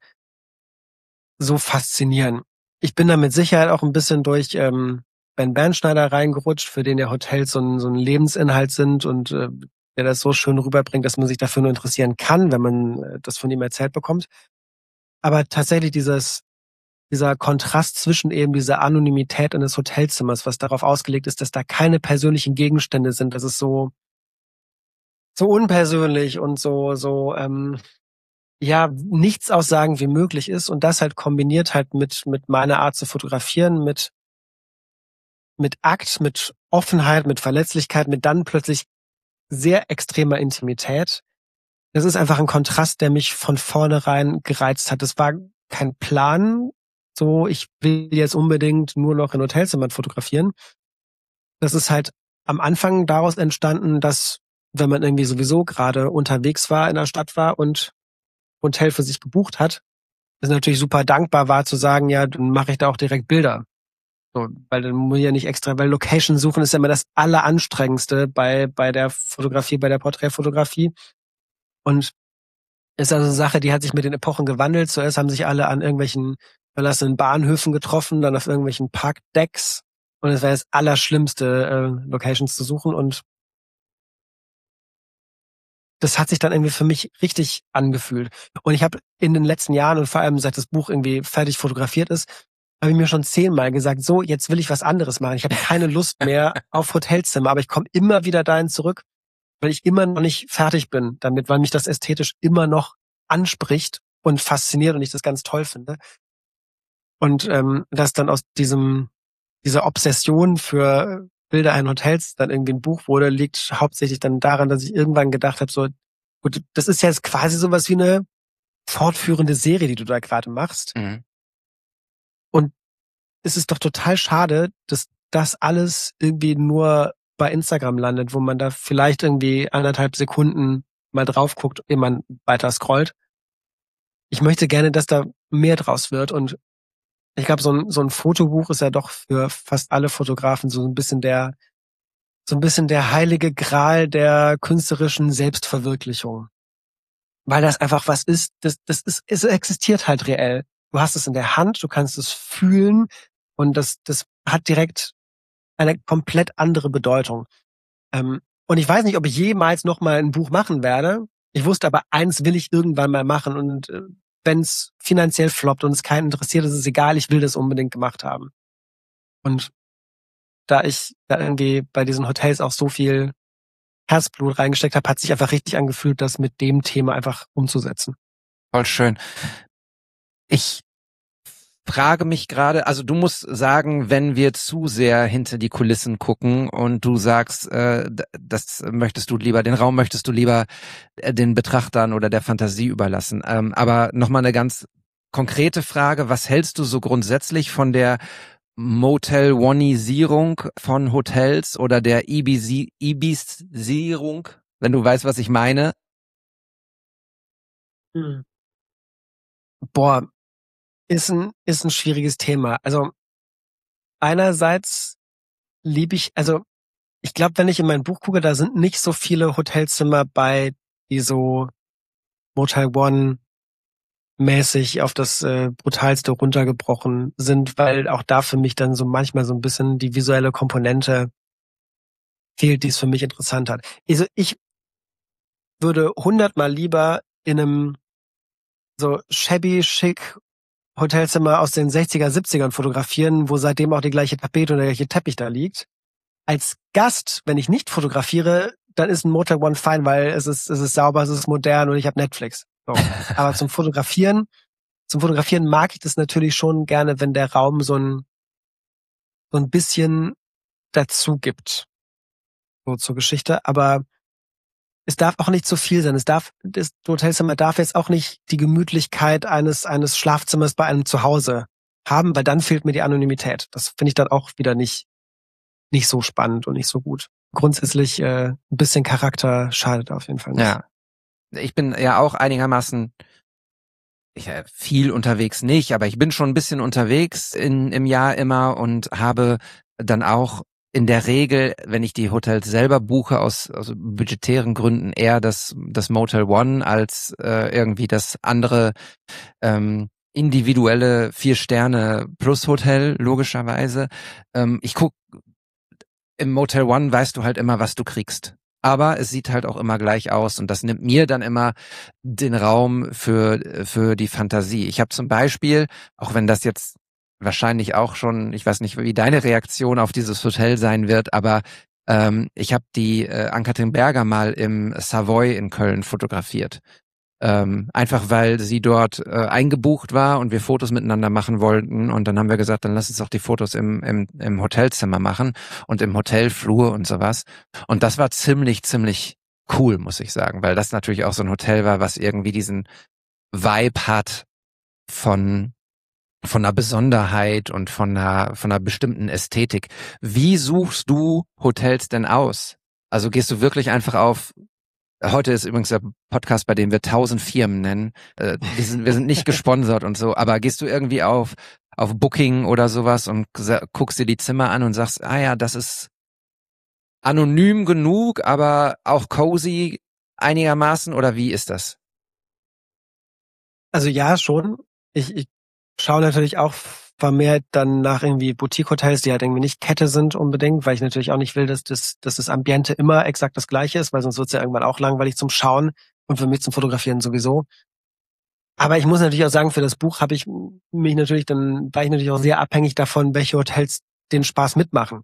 so faszinieren. Ich bin da mit Sicherheit auch ein bisschen durch ähm, Ben Bernschneider reingerutscht, für den ja Hotels so ein, so ein Lebensinhalt sind und äh, der das so schön rüberbringt, dass man sich dafür nur interessieren kann, wenn man äh, das von ihm erzählt bekommt. Aber tatsächlich dieses dieser Kontrast zwischen eben dieser Anonymität eines Hotelzimmers, was darauf ausgelegt ist, dass da keine persönlichen Gegenstände sind, das ist so so unpersönlich und so so ähm, ja nichts aussagen wie möglich ist und das halt kombiniert halt mit mit meiner Art zu fotografieren, mit mit Akt, mit Offenheit, mit Verletzlichkeit, mit dann plötzlich sehr extremer Intimität. Das ist einfach ein Kontrast, der mich von vornherein gereizt hat. Das war kein Plan. So, ich will jetzt unbedingt nur noch in Hotelzimmern fotografieren. Das ist halt am Anfang daraus entstanden, dass, wenn man irgendwie sowieso gerade unterwegs war, in der Stadt war und Hotel für sich gebucht hat, es natürlich super dankbar war zu sagen, ja, dann mache ich da auch direkt Bilder. So, weil dann muss ich ja nicht extra, weil Location suchen ist ja immer das Alleranstrengendste bei, bei der Fotografie, bei der Porträtfotografie. Und ist also eine Sache, die hat sich mit den Epochen gewandelt. Zuerst haben sich alle an irgendwelchen verlassenen Bahnhöfen getroffen, dann auf irgendwelchen Parkdecks. Und es war das Allerschlimmste, äh, Locations zu suchen. Und das hat sich dann irgendwie für mich richtig angefühlt. Und ich habe in den letzten Jahren und vor allem seit das Buch irgendwie fertig fotografiert ist, habe ich mir schon zehnmal gesagt, so, jetzt will ich was anderes machen. Ich habe keine Lust mehr auf Hotelzimmer, aber ich komme immer wieder dahin zurück, weil ich immer noch nicht fertig bin damit, weil mich das ästhetisch immer noch anspricht und fasziniert und ich das ganz toll finde. Und ähm, dass dann aus diesem dieser Obsession für Bilder in Hotels dann irgendwie ein Buch wurde, liegt hauptsächlich dann daran, dass ich irgendwann gedacht habe, so, gut, das ist jetzt quasi sowas wie eine fortführende Serie, die du da gerade machst. Mhm. Und es ist doch total schade, dass das alles irgendwie nur bei Instagram landet, wo man da vielleicht irgendwie anderthalb Sekunden mal drauf guckt, ehe man weiter scrollt. Ich möchte gerne, dass da mehr draus wird und ich glaube, so ein, so ein Fotobuch ist ja doch für fast alle Fotografen so ein bisschen der, so ein bisschen der heilige Gral der künstlerischen Selbstverwirklichung. Weil das einfach was ist, das, das ist, es existiert halt reell. Du hast es in der Hand, du kannst es fühlen und das, das hat direkt eine komplett andere Bedeutung. Ähm, und ich weiß nicht, ob ich jemals nochmal ein Buch machen werde. Ich wusste aber, eins will ich irgendwann mal machen und äh, wenn es finanziell floppt und es keinen interessiert, ist es egal, ich will das unbedingt gemacht haben. Und da ich da irgendwie bei diesen Hotels auch so viel Herzblut reingesteckt habe, hat sich einfach richtig angefühlt, das mit dem Thema einfach umzusetzen. Voll schön. Ich frage mich gerade, also du musst sagen, wenn wir zu sehr hinter die Kulissen gucken und du sagst, äh, das möchtest du lieber, den Raum möchtest du lieber den Betrachtern oder der Fantasie überlassen. Ähm, aber nochmal eine ganz konkrete Frage, was hältst du so grundsätzlich von der Motel-Oneisierung von Hotels oder der Ibisi- Ibisierung, wenn du weißt, was ich meine? Hm. Boah, ist ein, ist ein schwieriges Thema. Also einerseits liebe ich, also ich glaube, wenn ich in mein Buch gucke, da sind nicht so viele Hotelzimmer bei, die so Motel One mäßig auf das äh, Brutalste runtergebrochen sind, weil auch da für mich dann so manchmal so ein bisschen die visuelle Komponente fehlt, die es für mich interessant hat. Also ich würde hundertmal lieber in einem so shabby schick Hotelzimmer aus den sechziger, siebzigern fotografieren, wo seitdem auch die gleiche Tapete und der gleiche Teppich da liegt. Als Gast, wenn ich nicht fotografiere, dann ist ein Motel One fein, weil es ist, es ist sauber, es ist modern und ich habe Netflix. So. Aber zum Fotografieren, zum Fotografieren mag ich das natürlich schon gerne, wenn der Raum so ein, so ein bisschen dazu gibt. So zur Geschichte. Aber es darf auch nicht zu viel sein. Es darf, das Hotelzimmer darf jetzt auch nicht die Gemütlichkeit eines, eines Schlafzimmers bei einem Zuhause haben, weil dann fehlt mir die Anonymität. Das finde ich dann auch wieder nicht, nicht so spannend und nicht so gut. Grundsätzlich äh, ein bisschen Charakter schadet auf jeden Fall nicht. Ja. Ich bin ja auch einigermaßen ich, äh, viel unterwegs nicht, aber ich bin schon ein bisschen unterwegs in, im Jahr immer und habe dann auch in der Regel, wenn ich die Hotels selber buche, aus, aus budgetären Gründen eher das, das Motel One als äh, irgendwie das andere ähm, individuelle Vier-Sterne-Plus-Hotel, logischerweise. Ähm, ich guck, im Motel One weißt du halt immer, was du kriegst. Aber es sieht halt auch immer gleich aus und das nimmt mir dann immer den Raum für für die Fantasie. Ich habe zum Beispiel, auch wenn das jetzt wahrscheinlich auch schon, ich weiß nicht, wie deine Reaktion auf dieses Hotel sein wird, aber ähm, ich habe die äh, Ann-Kathrin Berger mal im Savoy in Köln fotografiert. Ähm, einfach weil sie dort äh, eingebucht war und wir Fotos miteinander machen wollten und dann haben wir gesagt, dann lass uns doch die Fotos im, im, im Hotelzimmer machen und im Hotelflur und sowas. Und das war ziemlich, ziemlich cool, muss ich sagen, weil das natürlich auch so ein Hotel war, was irgendwie diesen Vibe hat von von einer Besonderheit und von einer von einer bestimmten Ästhetik. Wie suchst du Hotels denn aus? Also gehst du wirklich einfach auf, heute ist übrigens der Podcast, bei dem wir tausend Firmen nennen, äh, wir sind wir sind nicht gesponsert und so, aber gehst du irgendwie auf auf Booking oder sowas und guckst dir die Zimmer an und sagst, ah ja, das ist anonym genug, aber auch cozy einigermaßen, oder wie ist das? Also ja, schon. Ich, ich schaue natürlich auch vermehrt dann nach irgendwie Boutique-Hotels, die halt irgendwie nicht Kette sind unbedingt, weil ich natürlich auch nicht will, dass das, dass das Ambiente immer exakt das gleiche ist, weil sonst wird es ja irgendwann auch langweilig zum Schauen und für mich zum Fotografieren sowieso. Aber ich muss natürlich auch sagen, für das Buch habe ich mich natürlich dann, war ich natürlich auch sehr abhängig davon, welche Hotels den Spaß mitmachen.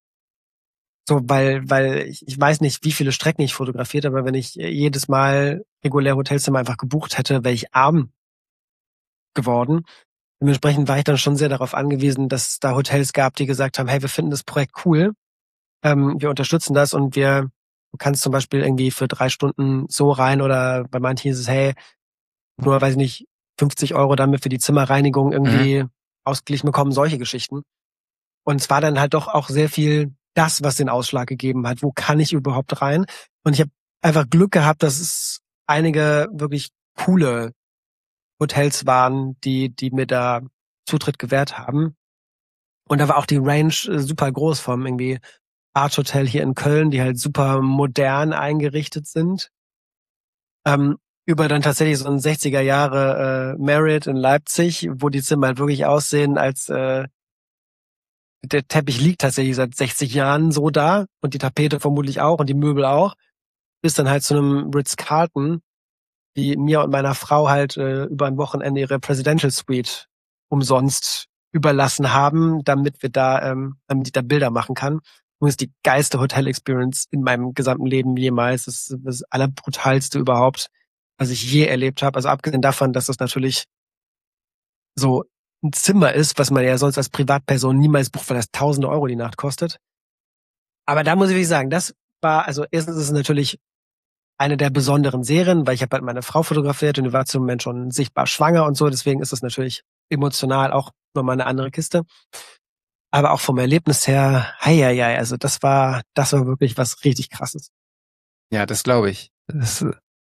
So, weil, weil ich, ich weiß nicht, wie viele Strecken ich fotografiert, aber wenn ich jedes Mal regulär Hotelzimmer einfach gebucht hätte, wäre ich arm geworden. Dementsprechend war ich dann schon sehr darauf angewiesen, dass es da Hotels gab, die gesagt haben, hey, wir finden das Projekt cool, ähm, wir unterstützen das und wir, du kannst zum Beispiel irgendwie für drei Stunden so rein oder bei manchen hieß es, hey, nur, weiß ich nicht, fünfzig Euro damit für die Zimmerreinigung irgendwie mhm. ausgeglichen bekommen, solche Geschichten. Und es war dann halt doch auch sehr viel das, was den Ausschlag gegeben hat. Wo kann ich überhaupt rein? Und ich habe einfach Glück gehabt, dass es einige wirklich coole Hotels waren, die die mir da Zutritt gewährt haben. Und da war auch die Range super groß vom irgendwie Art Hotel hier in Köln, die halt super modern eingerichtet sind, ähm, über dann tatsächlich so ein sechziger Jahre äh, Marriott in Leipzig, wo die Zimmer halt wirklich aussehen, als äh, der Teppich liegt tatsächlich seit sechzig Jahren so da und die Tapete vermutlich auch und die Möbel auch, bis dann halt zu einem Ritz-Carlton, die mir und meiner Frau halt äh, über ein Wochenende ihre Presidential Suite umsonst überlassen haben, damit wir da, ähm, damit ich da Bilder machen kann. Und das ist die geilste Hotel-Experience in meinem gesamten Leben jemals. Das ist das allerbrutalste überhaupt, was ich je erlebt habe. Also abgesehen davon, dass das natürlich so ein Zimmer ist, was man ja sonst als Privatperson niemals bucht, weil das tausende Euro die Nacht kostet. Aber da muss ich wirklich sagen, das war, also erstens ist es natürlich eine der besonderen Serien, weil ich habe halt meine Frau fotografiert und die war zum Moment schon sichtbar schwanger und so, deswegen ist es natürlich emotional auch nochmal eine andere Kiste. Aber auch vom Erlebnis her, hei, hei, hei, also das war, das war wirklich was richtig Krasses. Ja, das glaube ich. Das,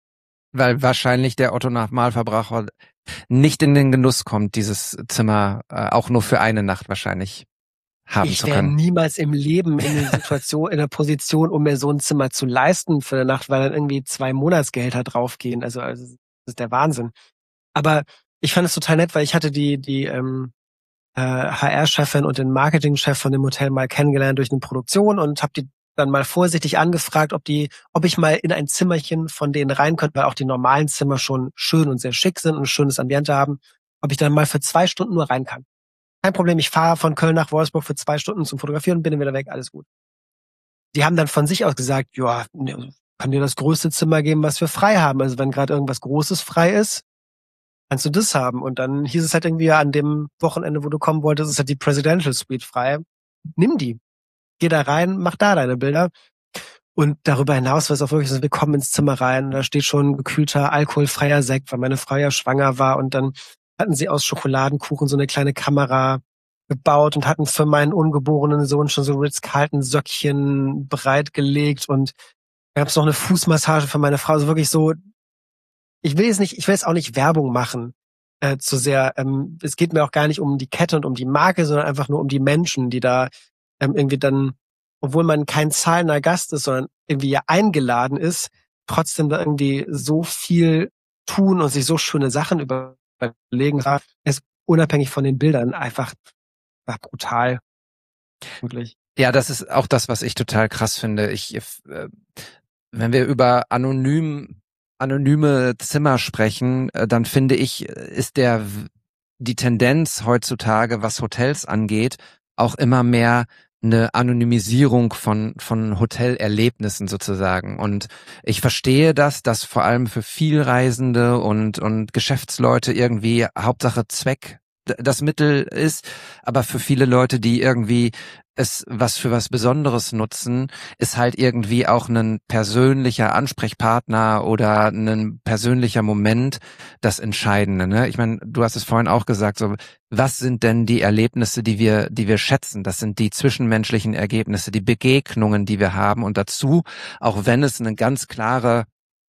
weil wahrscheinlich der Otto-Normalverbraucher nicht in den Genuss kommt, dieses Zimmer äh, auch nur für eine Nacht wahrscheinlich haben ich zu können. Ich wäre niemals im Leben in der Situation, in der Position, um mir so ein Zimmer zu leisten für eine Nacht, weil dann irgendwie zwei Monatsgehälter draufgehen. Also, also das ist der Wahnsinn. Aber ich fand es total nett, weil ich hatte die die ähm, äh, H R-Chefin und den Marketing-Chef von dem Hotel mal kennengelernt durch eine Produktion und habe die dann mal vorsichtig angefragt, ob die, ob ich mal in ein Zimmerchen von denen rein könnte, weil auch die normalen Zimmer schon schön und sehr schick sind und ein schönes Ambiente haben, ob ich dann mal für zwei Stunden nur rein kann. Kein Problem, ich fahre von Köln nach Wolfsburg für zwei Stunden zum Fotografieren und bin dann wieder weg, alles gut. Die haben dann von sich aus gesagt, ja, kann dir das größte Zimmer geben, was wir frei haben. Also wenn gerade irgendwas Großes frei ist, kannst du das haben. Und dann hieß es halt irgendwie an dem Wochenende, wo du kommen wolltest, ist halt die Presidential Suite frei. Nimm die. Geh da rein, mach da deine Bilder. Und darüber hinaus war es auch wirklich so, wir kommen ins Zimmer rein und da steht schon gekühlter, alkoholfreier Sekt, weil meine Frau ja schwanger war und dann hatten sie aus Schokoladenkuchen so eine kleine Kamera gebaut und hatten für meinen ungeborenen Sohn schon so Ritz-Carlton-Söckchen bereitgelegt und da gab es noch eine Fußmassage für meine Frau. Also wirklich so, ich will jetzt nicht, ich will jetzt auch nicht Werbung machen äh, zu sehr. Ähm, es geht mir auch gar nicht um die Kette und um die Marke, sondern einfach nur um die Menschen, die da ähm, irgendwie dann, obwohl man kein zahlender Gast ist, sondern irgendwie ja eingeladen ist, trotzdem da irgendwie so viel tun und sich so schöne Sachen überlegen. Es ist unabhängig von den Bildern einfach war brutal. Wirklich. Ja, das ist auch das, was ich total krass finde. Ich, äh, wenn wir über anonym, anonyme Zimmer sprechen, äh, dann finde ich, ist der, die Tendenz heutzutage, was Hotels angeht, auch immer mehr eine Anonymisierung von von Hotelerlebnissen sozusagen. Und ich verstehe das, dass vor allem für Vielreisende und und Geschäftsleute irgendwie Hauptsache Zweck das Mittel ist, aber für viele Leute, die irgendwie es was für was Besonderes nutzen, ist halt irgendwie auch ein persönlicher Ansprechpartner oder ein persönlicher Moment das Entscheidende. Ne? Ich meine, du hast es vorhin auch gesagt, so was sind denn die Erlebnisse, die wir, die wir schätzen? Das sind die zwischenmenschlichen Ergebnisse, die Begegnungen, die wir haben und dazu, auch wenn es eine ganz klare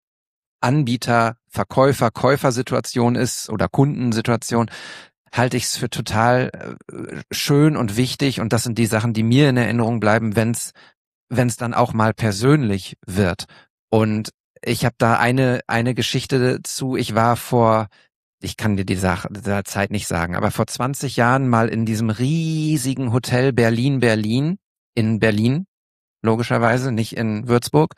Anbieter, Verkäufer, Käufersituation ist oder Kundensituation, halte ich es für total äh, schön und wichtig und das sind die Sachen, die mir in Erinnerung bleiben, wenn es wenn es dann auch mal persönlich wird. Und ich habe da eine eine Geschichte zu. Ich war vor ich kann dir die Sache der Zeit nicht sagen, aber vor zwanzig Jahren mal in diesem riesigen Hotel Berlin, Berlin, in Berlin, logischerweise, nicht in Würzburg.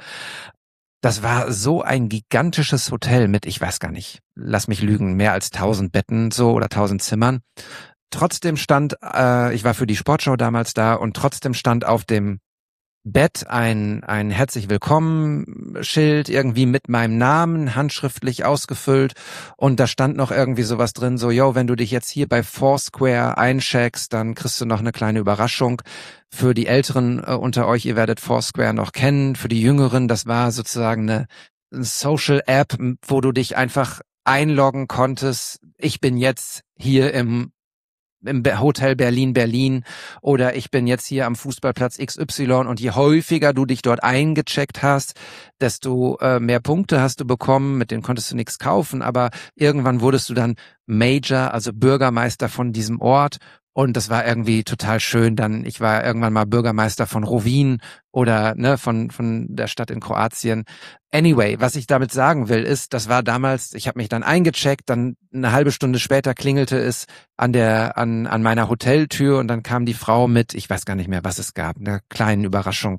Das war so ein gigantisches Hotel mit, ich weiß gar nicht, lass mich lügen, mehr als tausend Betten so oder tausend Zimmern. Trotzdem stand, äh, ich war für die Sportschau damals da und trotzdem stand auf dem Bett ein ein herzlich willkommen Schild irgendwie mit meinem Namen handschriftlich ausgefüllt und da stand noch irgendwie sowas drin, so yo, wenn du dich jetzt hier bei Foursquare eincheckst, dann kriegst du noch eine kleine Überraschung. Für die Älteren äh, unter euch, ihr werdet Foursquare noch kennen, für die Jüngeren, das war sozusagen eine Social App, wo du dich einfach einloggen konntest. Ich bin jetzt hier im im Hotel Berlin, Berlin oder ich bin jetzt hier am Fußballplatz X Y und je häufiger du dich dort eingecheckt hast, desto äh, mehr Punkte hast du bekommen, mit denen konntest du nichts kaufen, aber irgendwann wurdest du dann Major, also Bürgermeister von diesem Ort und das war irgendwie total schön. Dann, ich war irgendwann mal Bürgermeister von Rovinj oder ne von von der Stadt in Kroatien. Anyway, was ich damit sagen will, ist, das war damals, ich habe mich dann eingecheckt, dann eine halbe Stunde später klingelte es an der an an meiner Hoteltür und dann kam die Frau mit, ich weiß gar nicht mehr, was es gab, eine kleine Überraschung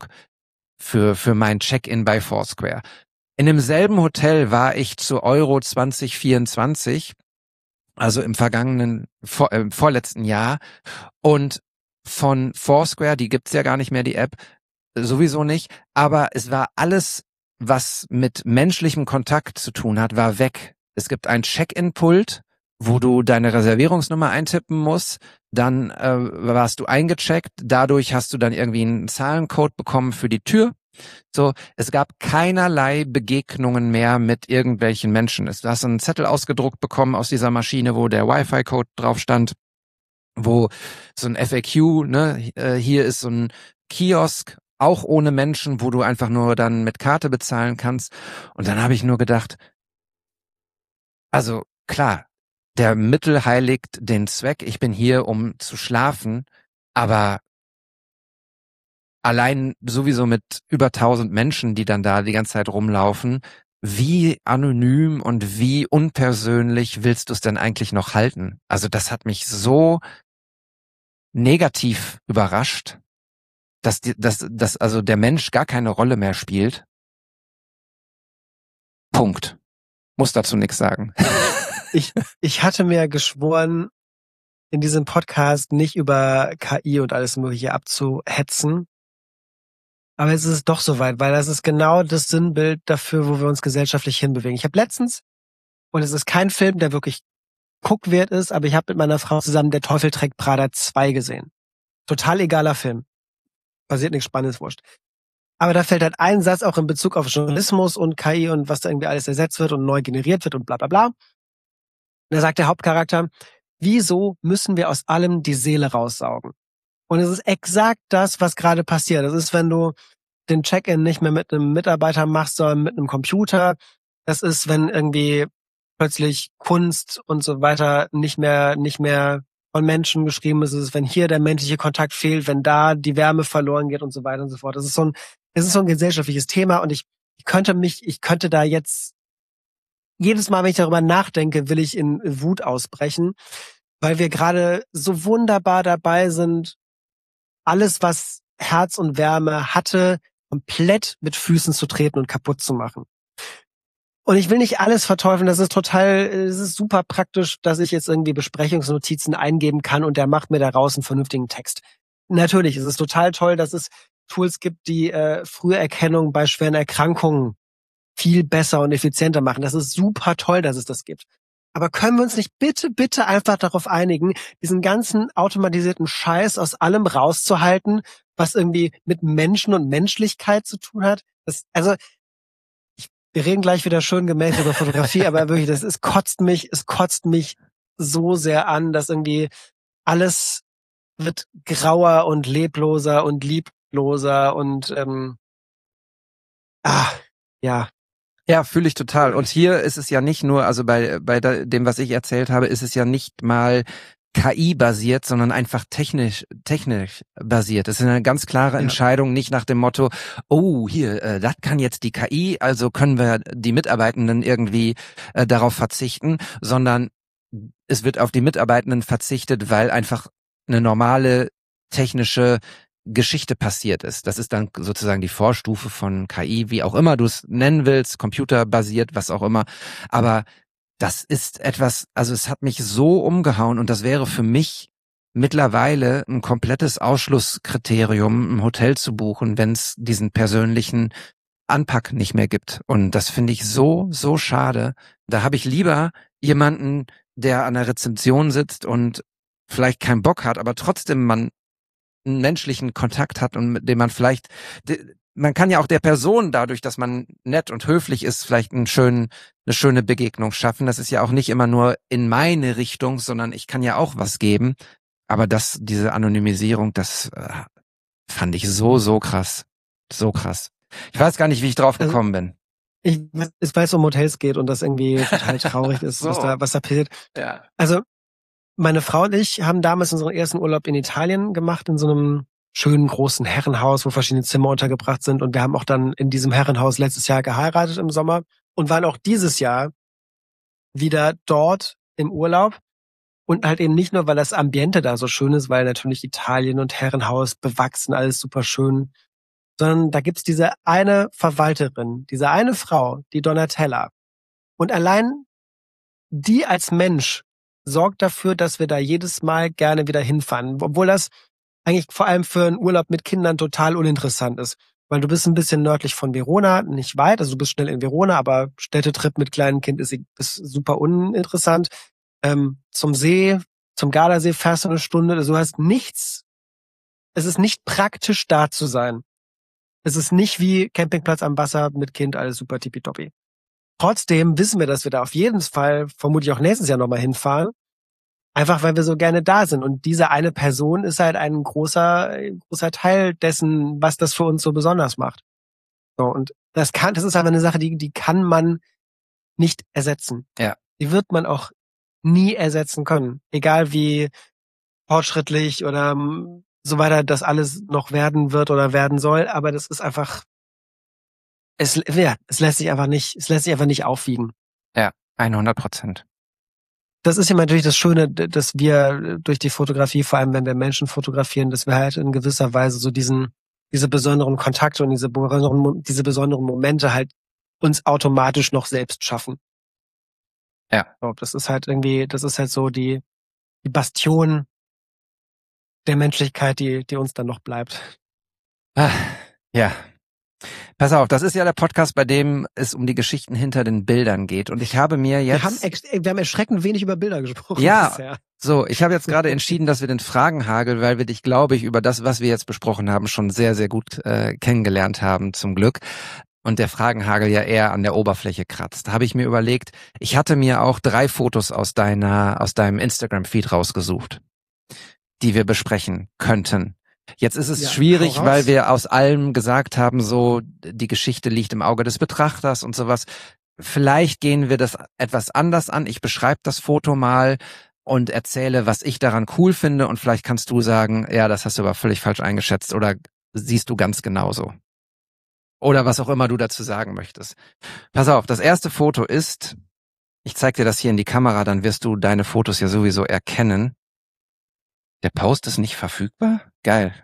für für mein Check-in bei Foursquare. In demselben Hotel war ich zu Euro zwanzig vierundzwanzig, also im vergangenen vor, äh, vorletzten Jahr und von Foursquare, die gibt's ja gar nicht mehr, die App, sowieso nicht, aber es war alles, was mit menschlichem Kontakt zu tun hat, war weg. Es gibt ein Check-in-Pult, wo du deine Reservierungsnummer eintippen musst, dann äh, warst du eingecheckt, dadurch hast du dann irgendwie einen Zahlencode bekommen für die Tür. So, es gab keinerlei Begegnungen mehr mit irgendwelchen Menschen. Du hast einen Zettel ausgedruckt bekommen aus dieser Maschine, wo der Wi-Fi-Code drauf stand, wo so ein F A Q, ne, äh, hier ist so ein Kiosk, auch ohne Menschen, wo du einfach nur dann mit Karte bezahlen kannst. Und dann habe ich nur gedacht, also klar, der Mittel heiligt den Zweck. Ich bin hier, um zu schlafen, aber allein sowieso mit über tausend Menschen, die dann da die ganze Zeit rumlaufen, wie anonym und wie unpersönlich willst du es denn eigentlich noch halten? Also das hat mich so negativ überrascht, dass, die, dass, dass also der Mensch gar keine Rolle mehr spielt. Punkt. Muss dazu nichts sagen. Ich, ich hatte mir geschworen, in diesem Podcast nicht über K I und alles Mögliche abzuhetzen. Aber es ist doch soweit, weil das ist genau das Sinnbild dafür, wo wir uns gesellschaftlich hinbewegen. Ich habe letztens, und es ist kein Film, der wirklich guckwert ist, aber ich habe mit meiner Frau zusammen Der Teufel trägt Prada zwei gesehen. Total egaler Film. Passiert nichts Spannendes, wurscht. Aber da fällt halt ein Satz auch in Bezug auf Journalismus und K I und was da irgendwie alles ersetzt wird und neu generiert wird und bla bla bla. Und da sagt der Hauptcharakter, wieso müssen wir aus allem die Seele raussaugen? Und es ist exakt das, was gerade passiert. Das ist, wenn du den Check-in nicht mehr mit einem Mitarbeiter machst, sondern mit einem Computer. Das ist, wenn irgendwie plötzlich Kunst und so weiter nicht mehr nicht mehr von Menschen geschrieben ist. Es ist, wenn hier der menschliche Kontakt fehlt, wenn da die Wärme verloren geht und so weiter und so fort. Das ist so ein, das ist so ein gesellschaftliches Thema und ich, ich könnte mich, ich könnte da jetzt jedes Mal, wenn ich darüber nachdenke, will ich in Wut ausbrechen, weil wir gerade so wunderbar dabei sind, alles, was Herz und Wärme hatte, komplett mit Füßen zu treten und kaputt zu machen. Und ich will nicht alles verteufeln, das ist total, es ist super praktisch, dass ich jetzt irgendwie Besprechungsnotizen eingeben kann und der macht mir daraus einen vernünftigen Text. Natürlich, es ist total toll, dass es Tools gibt, die äh, Früherkennung bei schweren Erkrankungen viel besser und effizienter machen. Das ist super toll, dass es das gibt. Aber können wir uns nicht bitte, bitte einfach darauf einigen, diesen ganzen automatisierten Scheiß aus allem rauszuhalten, was irgendwie mit Menschen und Menschlichkeit zu tun hat? Das, also, ich, wir reden gleich wieder schön gemäß über Fotografie, aber wirklich, das ist, kotzt mich, es kotzt mich so sehr an, dass irgendwie alles wird grauer und lebloser und liebloser und, ähm, ah, ja. Ja, fühle ich total. Und hier ist es ja nicht nur, also bei bei dem, was ich erzählt habe, ist es ja nicht mal K I-basiert, sondern einfach technisch technisch basiert. Es ist eine ganz klare Entscheidung, ja. Nicht nach dem Motto, oh, hier, äh, das kann jetzt die K I, also können wir die Mitarbeitenden irgendwie äh, darauf verzichten, sondern es wird auf die Mitarbeitenden verzichtet, weil einfach eine normale technische Geschichte passiert ist. Das ist dann sozusagen die Vorstufe von K I, wie auch immer du es nennen willst, computerbasiert, was auch immer. Aber das ist etwas, also es hat mich so umgehauen und das wäre für mich mittlerweile ein komplettes Ausschlusskriterium, ein Hotel zu buchen, wenn es diesen persönlichen Anpack nicht mehr gibt. Und das finde ich so, so schade. Da habe ich lieber jemanden, der an der Rezeption sitzt und vielleicht keinen Bock hat, aber trotzdem man einen menschlichen Kontakt hat und mit dem man vielleicht, man kann ja auch der Person dadurch, dass man nett und höflich ist, vielleicht einen schönen, eine schöne Begegnung schaffen. Das ist ja auch nicht immer nur in meine Richtung, sondern ich kann ja auch was geben. Aber das, diese Anonymisierung, das äh, fand ich so, so krass. So krass. Ich weiß gar nicht, wie ich drauf gekommen bin. Ich, ich weiß, um Hotels geht und das irgendwie total traurig ist, so. was da, was da passiert. Ja. Also, meine Frau und ich haben damals unseren ersten Urlaub in Italien gemacht, in so einem schönen großen Herrenhaus, wo verschiedene Zimmer untergebracht sind. Und wir haben auch dann in diesem Herrenhaus letztes Jahr geheiratet im Sommer und waren auch dieses Jahr wieder dort im Urlaub. Und halt eben nicht nur, weil das Ambiente da so schön ist, weil natürlich Italien und Herrenhaus bewachsen, alles super schön, sondern da gibt's diese eine Verwalterin, diese eine Frau, die Donatella. Und allein die als Mensch sorgt dafür, dass wir da jedes Mal gerne wieder hinfahren. Obwohl das eigentlich vor allem für einen Urlaub mit Kindern total uninteressant ist. Weil du bist ein bisschen nördlich von Verona, nicht weit, also du bist schnell in Verona, aber Städtetrip mit kleinem Kind ist, ist super uninteressant. Ähm, zum See, zum Gardasee fährst du eine Stunde, also du hast nichts, es ist nicht praktisch da zu sein. Es ist nicht wie Campingplatz am Wasser mit Kind, alles super tippitoppi. Trotzdem wissen wir, dass wir da auf jeden Fall vermutlich auch nächstes Jahr nochmal hinfahren. Einfach, weil wir so gerne da sind. Und diese eine Person ist halt ein großer, großer Teil dessen, was das für uns so besonders macht. So, und das kann, das ist aber eine Sache, die, die kann man nicht ersetzen. Ja. Die wird man auch nie ersetzen können. Egal wie fortschrittlich oder so weiter das alles noch werden wird oder werden soll. Aber das ist einfach, Es, ja, es lässt sich einfach nicht, es lässt sich einfach nicht aufwiegen. Ja, hundert Prozent. Das ist ja natürlich das Schöne, dass wir durch die Fotografie, vor allem wenn wir Menschen fotografieren, dass wir halt in gewisser Weise so diesen, diese besonderen Kontakte und diese besonderen, diese besonderen Momente halt uns automatisch noch selbst schaffen. Ja. So, das ist halt irgendwie, das ist halt so die, die Bastion der Menschlichkeit, die, die uns dann noch bleibt. Ah, ja. Pass auf, das ist ja der Podcast, bei dem es um die Geschichten hinter den Bildern geht. Und ich habe mir jetzt... Wir haben, ex- wir haben erschreckend wenig über Bilder gesprochen. Ja, bisher. so, ich habe jetzt gerade entschieden, dass wir den Fragenhagel, weil wir dich, glaube ich, über das, was wir jetzt besprochen haben, schon sehr, sehr gut äh, kennengelernt haben, zum Glück. Und der Fragenhagel ja eher an der Oberfläche kratzt. Da habe ich mir überlegt, ich hatte mir auch drei Fotos aus deiner, aus deinem Instagram-Feed rausgesucht, die wir besprechen könnten. Jetzt ist es ja, schwierig, weil wir aus allem gesagt haben, so die Geschichte liegt im Auge des Betrachters und sowas. Vielleicht gehen wir das etwas anders an. Ich beschreibe das Foto mal und erzähle, was ich daran cool finde und vielleicht kannst du sagen, ja, das hast du aber völlig falsch eingeschätzt oder siehst du ganz genauso. Oder was auch immer du dazu sagen möchtest. Pass auf, das erste Foto ist, ich zeig dir das hier in die Kamera, dann wirst du deine Fotos ja sowieso erkennen. Der Post ist nicht verfügbar? Geil.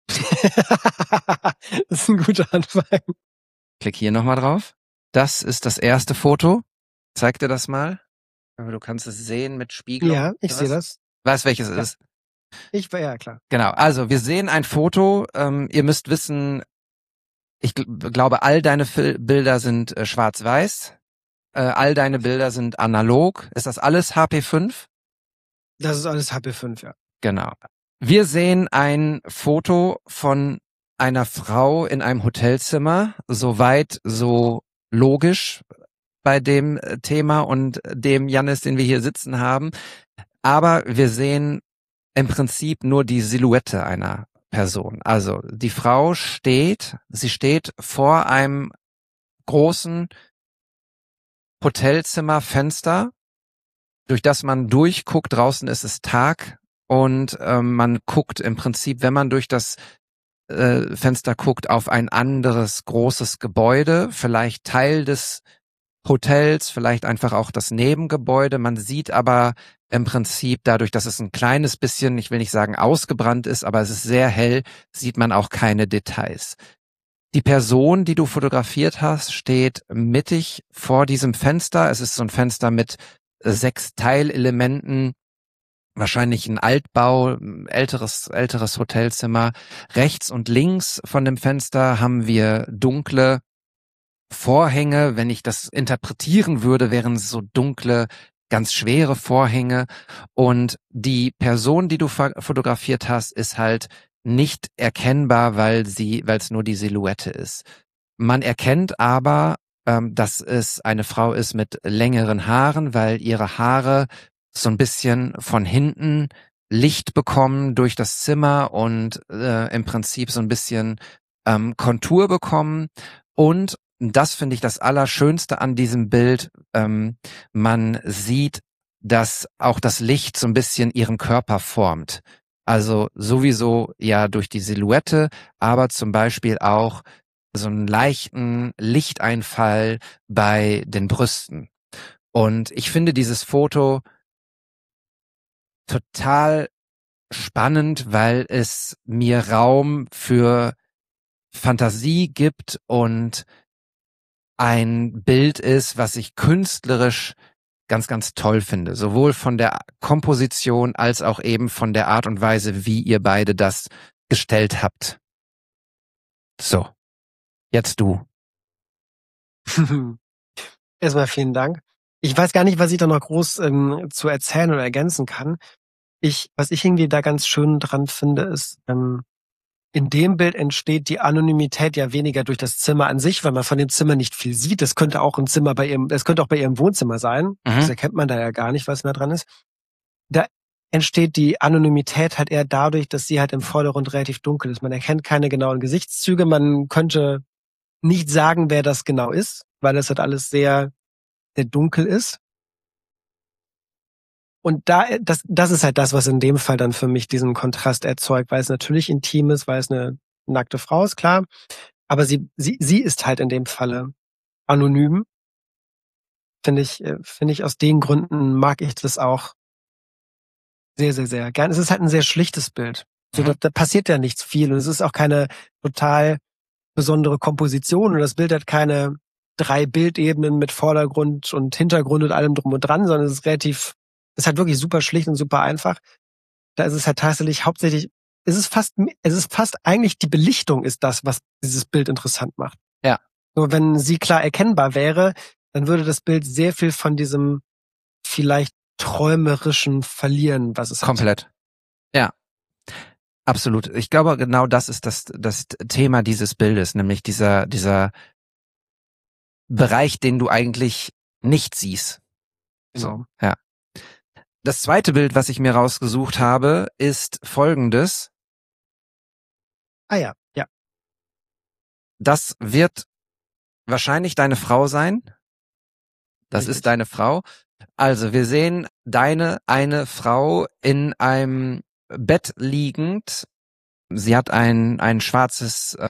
Das ist ein guter Anfang. Klick hier nochmal drauf. Das ist das erste Foto. Zeig dir das mal. Du kannst es sehen mit Spiegelung. Ja, ich sehe das. Weißt welches es ja. ist? Ich war ja klar. Genau, also wir sehen ein Foto. Ähm, ihr müsst wissen, ich gl- glaube, all deine Fil- Bilder sind äh, schwarz-weiß. Äh, all deine Bilder sind analog. Ist das alles H P fünf? Das ist alles H P fünf, ja. Genau. Wir sehen ein Foto von einer Frau in einem Hotelzimmer, soweit so logisch bei dem Thema und dem Jannis, den wir hier sitzen haben. Aber wir sehen im Prinzip nur die Silhouette einer Person. Also die Frau steht, sie steht vor einem großen Hotelzimmerfenster, durch das man durchguckt. Draußen ist es Tag. Und ähm, man guckt im Prinzip, wenn man durch das äh, Fenster guckt, auf ein anderes großes Gebäude, vielleicht Teil des Hotels, vielleicht einfach auch das Nebengebäude. Man sieht aber im Prinzip dadurch, dass es ein kleines bisschen, ich will nicht sagen ausgebrannt ist, aber es ist sehr hell, sieht man auch keine Details. Die Person, die du fotografiert hast, steht mittig vor diesem Fenster. Es ist so ein Fenster mit sechs Teilelementen, wahrscheinlich ein Altbau, älteres, älteres Hotelzimmer. Rechts und links von dem Fenster haben wir dunkle Vorhänge. Wenn ich das interpretieren würde, wären es so dunkle, ganz schwere Vorhänge. Und die Person, die du fotografiert hast, ist halt nicht erkennbar, weil sie, weil es nur die Silhouette ist. Man erkennt aber, ähm, dass es eine Frau ist mit längeren Haaren, weil ihre Haare so ein bisschen von hinten Licht bekommen durch das Zimmer und äh, im Prinzip so ein bisschen ähm, Kontur bekommen. Und das finde ich das Allerschönste an diesem Bild. Ähm, man sieht, dass auch das Licht so ein bisschen ihren Körper formt. Also sowieso ja durch die Silhouette, aber zum Beispiel auch so einen leichten Lichteinfall bei den Brüsten. Und ich finde dieses Foto total spannend, weil es mir Raum für Fantasie gibt und ein Bild ist, was ich künstlerisch ganz, ganz toll finde. Sowohl von der Komposition als auch eben von der Art und Weise, wie ihr beide das gestellt habt. So, jetzt du. Erstmal vielen Dank. Ich weiß gar nicht, was ich da noch groß ähm, zu erzählen oder ergänzen kann. Ich, was ich irgendwie da ganz schön dran finde, ist, ähm, in dem Bild entsteht die Anonymität ja weniger durch das Zimmer an sich, weil man von dem Zimmer nicht viel sieht. Das könnte auch ein Zimmer bei ihrem, das könnte auch bei ihrem Wohnzimmer sein. Mhm. Das erkennt man da ja gar nicht, was da dran ist. Da entsteht die Anonymität halt eher dadurch, dass sie halt im Vordergrund relativ dunkel ist. Man erkennt keine genauen Gesichtszüge. Man könnte nicht sagen, wer das genau ist, weil das halt alles sehr, sehr dunkel ist. Und da, das, das ist halt das, was in dem Fall dann für mich diesen Kontrast erzeugt, weil es natürlich intim ist, weil es eine nackte Frau ist, klar. Aber sie, sie, sie ist halt in dem Falle anonym. Finde ich, finde ich aus den Gründen mag ich das auch sehr, sehr, sehr gern. Es ist halt ein sehr schlichtes Bild. So, mhm. da, da passiert ja nichts viel und es ist auch keine total besondere Komposition und das Bild hat keine drei Bildebenen mit Vordergrund und Hintergrund und allem drum und dran, sondern es ist relativ Es ist halt wirklich super schlicht und super einfach. Da ist es halt tatsächlich hauptsächlich, es ist fast, es ist fast eigentlich die Belichtung ist das, was dieses Bild interessant macht. Ja. Nur wenn sie klar erkennbar wäre, dann würde das Bild sehr viel von diesem vielleicht träumerischen verlieren, was es komplett hat. Ja. Absolut. Ich glaube, genau das ist das, das Thema dieses Bildes, nämlich dieser, dieser Bereich, den du eigentlich nicht siehst. Genau. So, ja. Das zweite Bild, was ich mir rausgesucht habe, ist folgendes. Ah ja, ja. Das wird wahrscheinlich deine Frau sein. Das Richtig. ist deine Frau. Also wir sehen deine eine Frau in einem Bett liegend. Sie hat ein ein schwarzes äh,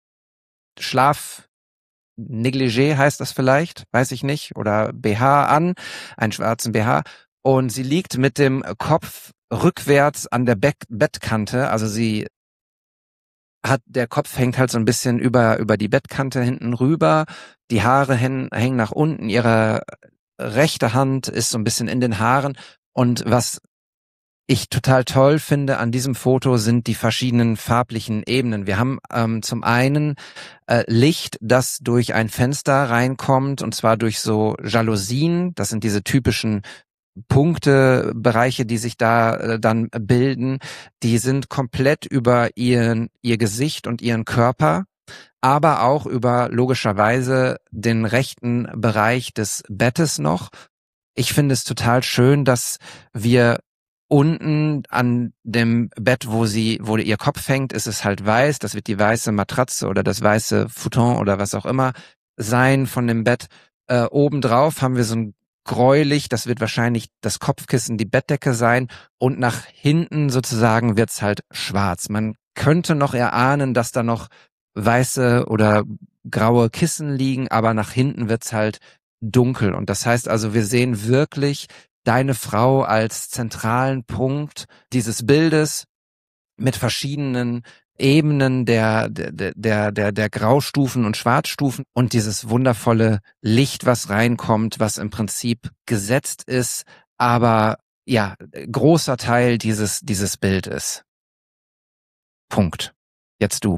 Schlaf Negligé heißt das vielleicht, weiß ich nicht, oder B H an, einen schwarzen B H. Und sie liegt mit dem Kopf rückwärts an der Be- Bettkante, also sie hat, der Kopf hängt halt so ein bisschen über über die Bettkante hinten rüber, die Haare hängen, hängen nach unten, ihre rechte Hand ist so ein bisschen in den Haaren und was ich total toll finde an diesem Foto sind die verschiedenen farblichen Ebenen. Wir haben ähm, zum einen äh, Licht, das durch ein Fenster reinkommt und zwar durch so Jalousien, das sind diese typischen Punkte, Bereiche, die sich da äh, dann bilden, die sind komplett über ihren, ihr Gesicht und ihren Körper, aber auch über logischerweise den rechten Bereich des Bettes noch. Ich finde es total schön, dass wir unten an dem Bett, wo sie, wo ihr Kopf hängt, ist es halt weiß, das wird die weiße Matratze oder das weiße Futon oder was auch immer sein von dem Bett. Äh, obendrauf haben wir so ein gräulich, das wird wahrscheinlich das Kopfkissen, die Bettdecke sein und nach hinten sozusagen wird's halt schwarz. Man könnte noch erahnen, dass da noch weiße oder graue Kissen liegen, aber nach hinten wird's halt dunkel. Und das heißt also, wir sehen wirklich deine Frau als zentralen Punkt dieses Bildes mit verschiedenen Ebenen der, der, der, der, der Graustufen und Schwarzstufen und dieses wundervolle Licht, was reinkommt, was im Prinzip gesetzt ist, aber ja, großer Teil dieses, dieses Bild ist. Punkt. Jetzt du.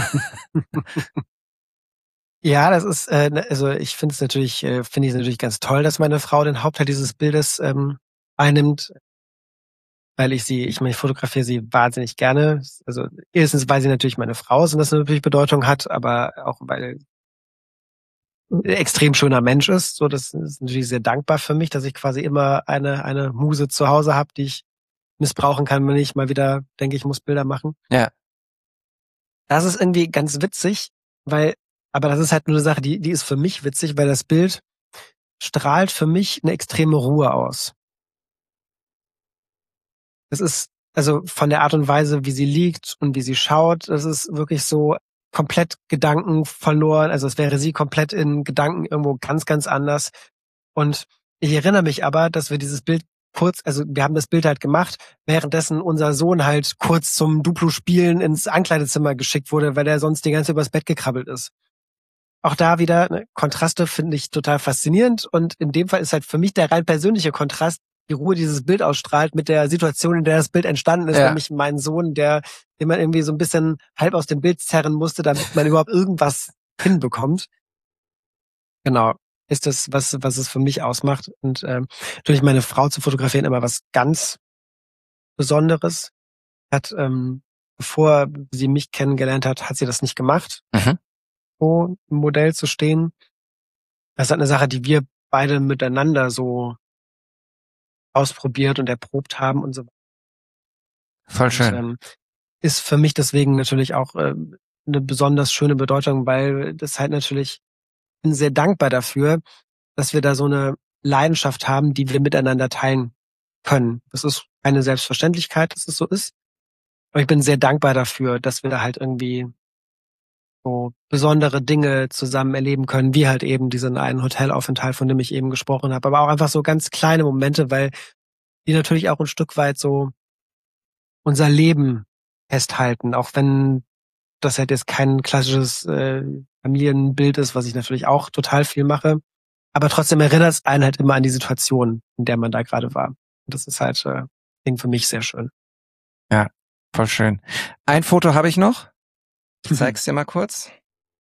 Ja, das ist, äh, also ich finde es natürlich, äh, finde ich es natürlich ganz toll, dass meine Frau den Hauptteil dieses Bildes ähm, einnimmt, weil ich sie, ich meine, ich fotografiere sie wahnsinnig gerne. Also erstens, weil sie natürlich meine Frau ist und das natürlich Bedeutung hat, aber auch weil ein extrem schöner Mensch ist. So, das ist natürlich sehr dankbar für mich, dass ich quasi immer eine eine Muse zu Hause habe, die ich missbrauchen kann, wenn ich mal wieder denke, ich muss Bilder machen. Ja. Das ist irgendwie ganz witzig, weil, aber das ist halt nur eine Sache, die, die ist für mich witzig, weil das Bild strahlt für mich eine extreme Ruhe aus. Das ist, also von der Art und Weise, wie sie liegt und wie sie schaut, das ist wirklich so komplett Gedanken verloren. Also es wäre sie komplett in Gedanken irgendwo ganz, ganz anders. Und ich erinnere mich aber, dass wir dieses Bild kurz, also wir haben das Bild halt gemacht, währenddessen unser Sohn halt kurz zum Duplo-Spielen ins Ankleidezimmer geschickt wurde, weil er sonst die ganze Zeit übers Bett gekrabbelt ist. Auch da wieder, ne, Kontraste finde ich total faszinierend und in dem Fall ist halt für mich der rein persönliche Kontrast, die Ruhe dieses Bild ausstrahlt mit der Situation, in der das Bild entstanden ist, Ja. nämlich mein Sohn, der, den man irgendwie so ein bisschen halb aus dem Bild zerren musste, damit man überhaupt irgendwas hinbekommt. Genau. Ist das, was, was es für mich ausmacht. Und ähm, natürlich meine Frau zu fotografieren immer was ganz Besonderes. Hat, ähm, bevor sie mich kennengelernt hat, hat sie das nicht gemacht, Mhm. so im Modell zu stehen. Das ist halt eine Sache, die wir beide miteinander so ausprobiert und erprobt haben und so. Voll schön. Und, ähm, ist für mich deswegen natürlich auch ähm, eine besonders schöne Bedeutung, weil das halt natürlich, ich bin sehr dankbar dafür, dass wir da so eine Leidenschaft haben, die wir miteinander teilen können. Das ist keine Selbstverständlichkeit, dass es so ist. Aber ich bin sehr dankbar dafür, dass wir da halt irgendwie so besondere Dinge zusammen erleben können, wie halt eben diesen einen Hotelaufenthalt, von dem ich eben gesprochen habe. Aber auch einfach so ganz kleine Momente, weil die natürlich auch ein Stück weit so unser Leben festhalten, auch wenn das halt jetzt kein klassisches äh, Familienbild ist, was ich natürlich auch total viel mache. Aber trotzdem erinnert es einen halt immer an die Situation, in der man da gerade war. Und das ist halt äh, Ding für mich sehr schön. Ja, voll schön. Ein Foto habe ich noch. Ich zeig's dir mal kurz.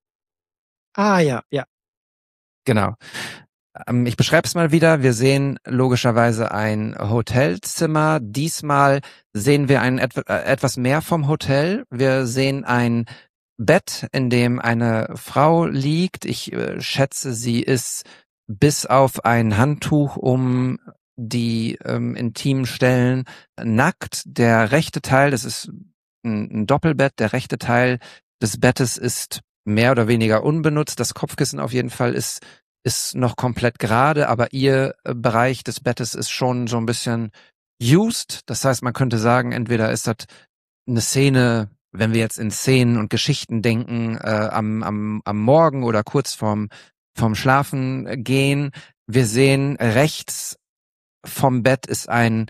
Ah ja, ja. Genau. Ähm, Ich beschreibe es mal wieder. Wir sehen logischerweise ein Hotelzimmer. Diesmal sehen wir ein et- äh, etwas mehr vom Hotel. Wir sehen ein Bett, in dem eine Frau liegt. Ich äh, schätze, sie ist bis auf ein Handtuch um die ähm, intimen Stellen nackt. Der rechte Teil, das ist ein, ein Doppelbett, der rechte Teil des Bettes ist mehr oder weniger unbenutzt. Das Kopfkissen auf jeden Fall ist ist noch komplett gerade, aber ihr äh, Bereich des Bettes ist schon so ein bisschen used. Das heißt, man könnte sagen, entweder ist das eine Szene, wenn wir jetzt in Szenen und Geschichten denken, äh, am, am, am Morgen oder kurz vorm, vorm Schlafen gehen. Wir sehen rechts vom Bett ist ein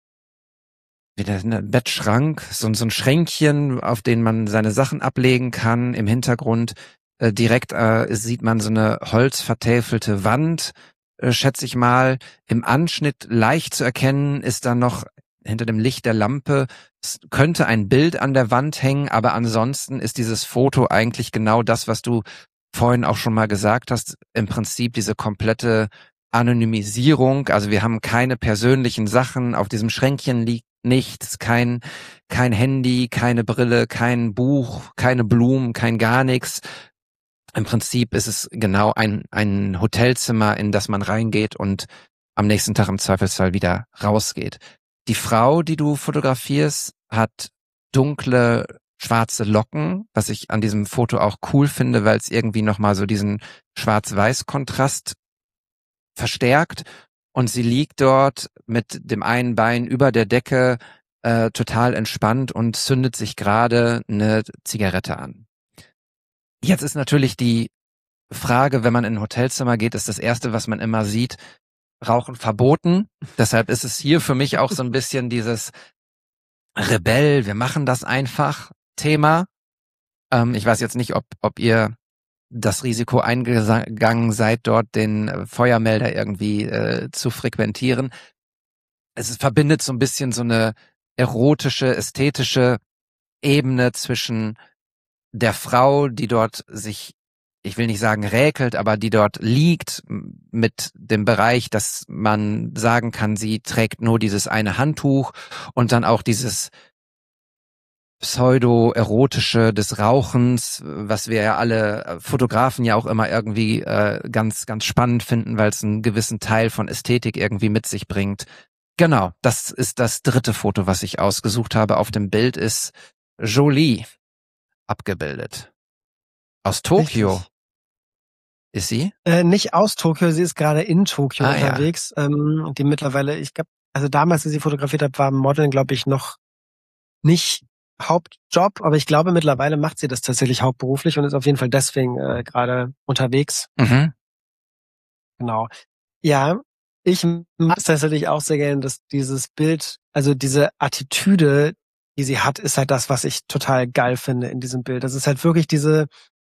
wieder ein Bettschrank, so, so ein Schränkchen, auf den man seine Sachen ablegen kann. Im Hintergrund äh, direkt äh, sieht man so eine holzvertäfelte Wand, äh, schätze ich mal. Im Anschnitt leicht zu erkennen ist dann noch hinter dem Licht der Lampe, es könnte ein Bild an der Wand hängen, aber ansonsten ist dieses Foto eigentlich genau das, was du vorhin auch schon mal gesagt hast, im Prinzip diese komplette Anonymisierung. Also wir haben keine persönlichen Sachen, auf diesem Schränkchen liegt nichts, kein kein Handy, keine Brille, kein Buch, keine Blumen, kein gar nichts. Im Prinzip ist es genau ein ein Hotelzimmer, in das man reingeht und am nächsten Tag im Zweifelsfall wieder rausgeht. Die Frau, die du fotografierst, hat dunkle schwarze Locken, was ich an diesem Foto auch cool finde, weil es irgendwie nochmal so diesen Schwarz-Weiß-Kontrast verstärkt. Und sie liegt dort mit dem einen Bein über der Decke, äh, total entspannt und zündet sich gerade eine Zigarette an. Jetzt ist natürlich die frage, wenn man in ein Hotelzimmer geht, ist das Erste, was man immer sieht, Rauchen verboten. Deshalb ist es hier für mich auch so ein bisschen dieses Rebell, wir machen das einfach Thema. Ähm, ich weiß jetzt nicht, ob, ob ihr das Risiko eingegangen seid, dort den äh, Feuermelder irgendwie äh, zu frequentieren. Es ist, verbindet so ein bisschen so eine erotische, ästhetische Ebene zwischen der Frau, die dort sich, ich will nicht sagen räkelt, aber die dort liegt, mit dem Bereich, dass man sagen kann, sie trägt nur dieses eine Handtuch, und dann auch dieses pseudo-erotische des Rauchens, was wir ja alle Fotografen ja auch immer irgendwie äh, ganz, ganz spannend finden, weil es einen gewissen Teil von Ästhetik irgendwie mit sich bringt. Genau, das ist das dritte Foto, was ich ausgesucht habe. Auf dem Bild ist Jolie abgebildet. Aus Tokio. Richtig. Ist sie? Äh, nicht aus Tokio, sie ist gerade in Tokio Ah, unterwegs. Ja. Ähm, die mittlerweile, ich glaube, also damals, als sie fotografiert hat, war Modeln, glaube ich, noch nicht Hauptjob, aber ich glaube, mittlerweile macht sie das tatsächlich hauptberuflich und ist auf jeden Fall deswegen äh, gerade unterwegs. Mhm. Genau. Ja, ich mag es tatsächlich auch sehr gerne, dass dieses Bild, also diese Attitüde, die sie hat, ist halt das, was ich total geil finde in diesem Bild. Das ist halt wirklich diese,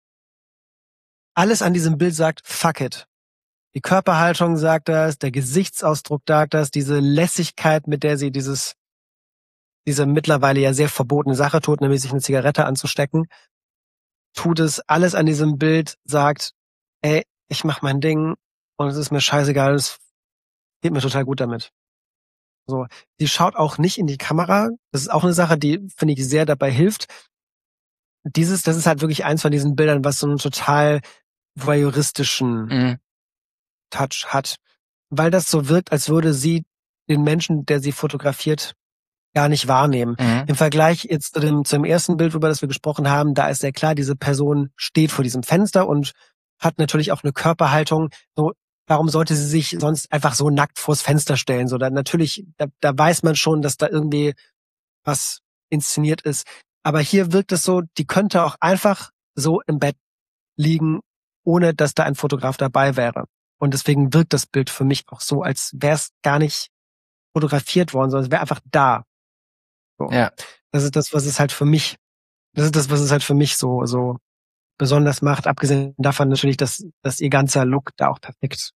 alles an diesem Bild sagt, fuck it. Die Körperhaltung sagt das, der Gesichtsausdruck sagt das, diese Lässigkeit, mit der sie dieses diese mittlerweile ja sehr verbotene Sache tut, nämlich sich eine Zigarette anzustecken, tut es. Alles an diesem Bild sagt, ey, ich mach mein Ding und es ist mir scheißegal, es geht mir total gut damit. So, sie schaut auch nicht in die Kamera. Das ist auch eine Sache, die, finde ich, sehr dabei hilft. Dieses, das ist halt wirklich eins von diesen Bildern, was so einen total voyeuristischen Mhm. Touch hat. Weil das so wirkt, als würde sie den Menschen, der sie fotografiert, gar nicht wahrnehmen. Mhm. Im Vergleich jetzt zu dem, zu dem ersten Bild, über das wir gesprochen haben, da ist sehr klar, diese Person steht vor diesem Fenster und hat natürlich auch eine Körperhaltung. So, warum sollte sie sich sonst einfach so nackt vors Fenster stellen? So, da natürlich, da, da weiß man schon, dass da irgendwie was inszeniert ist. Aber hier wirkt es so, die könnte auch einfach so im Bett liegen, ohne dass da ein Fotograf dabei wäre. Und deswegen wirkt das Bild für mich auch so, als wäre es gar nicht fotografiert worden, sondern es wäre einfach da. So. Ja. Das ist das, was es halt für mich, das ist das, was es halt für mich so, so besonders macht. Abgesehen davon natürlich, dass, dass ihr ganzer Look da auch perfekt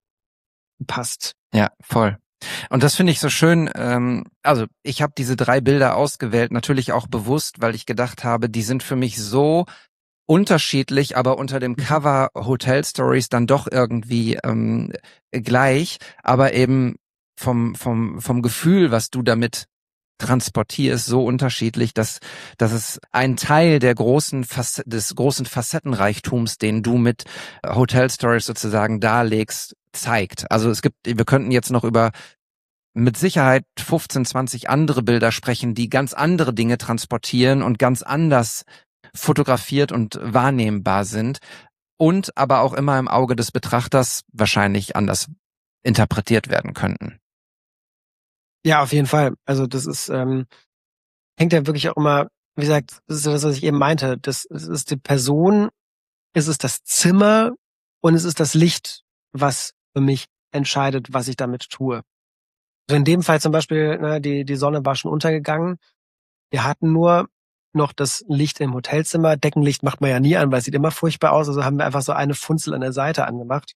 passt. Ja, voll. Und das finde ich so schön. Ähm, also ich habe diese drei Bilder ausgewählt, natürlich auch bewusst, weil ich gedacht habe, die sind für mich so unterschiedlich, aber unter dem Cover Hotel Stories dann doch irgendwie ähm, gleich, aber eben vom vom vom Gefühl, was du damit transportierst, so unterschiedlich, dass dass es ein Teil der großen Fac- des großen Facettenreichtums, den du mit Hotel Stories sozusagen darlegst, zeigt. Also es gibt, wir könnten jetzt noch über mit Sicherheit fünfzehn, zwanzig andere Bilder sprechen, die ganz andere Dinge transportieren und ganz anders fotografiert und wahrnehmbar sind und aber auch immer im Auge des Betrachters wahrscheinlich anders interpretiert werden könnten. Ja, auf jeden Fall. Also das ist, ähm, hängt ja wirklich auch immer, wie gesagt, das ist das, was ich eben meinte. Das, das ist die Person, es ist das Zimmer und es ist das Licht, was für mich entscheidet, was ich damit tue. Also in dem Fall zum Beispiel, ne, die, die Sonne war schon untergegangen. Wir hatten nur noch das Licht im Hotelzimmer. Deckenlicht macht man ja nie an, weil es sieht immer furchtbar aus. Also haben wir einfach so eine Funzel an der Seite angemacht.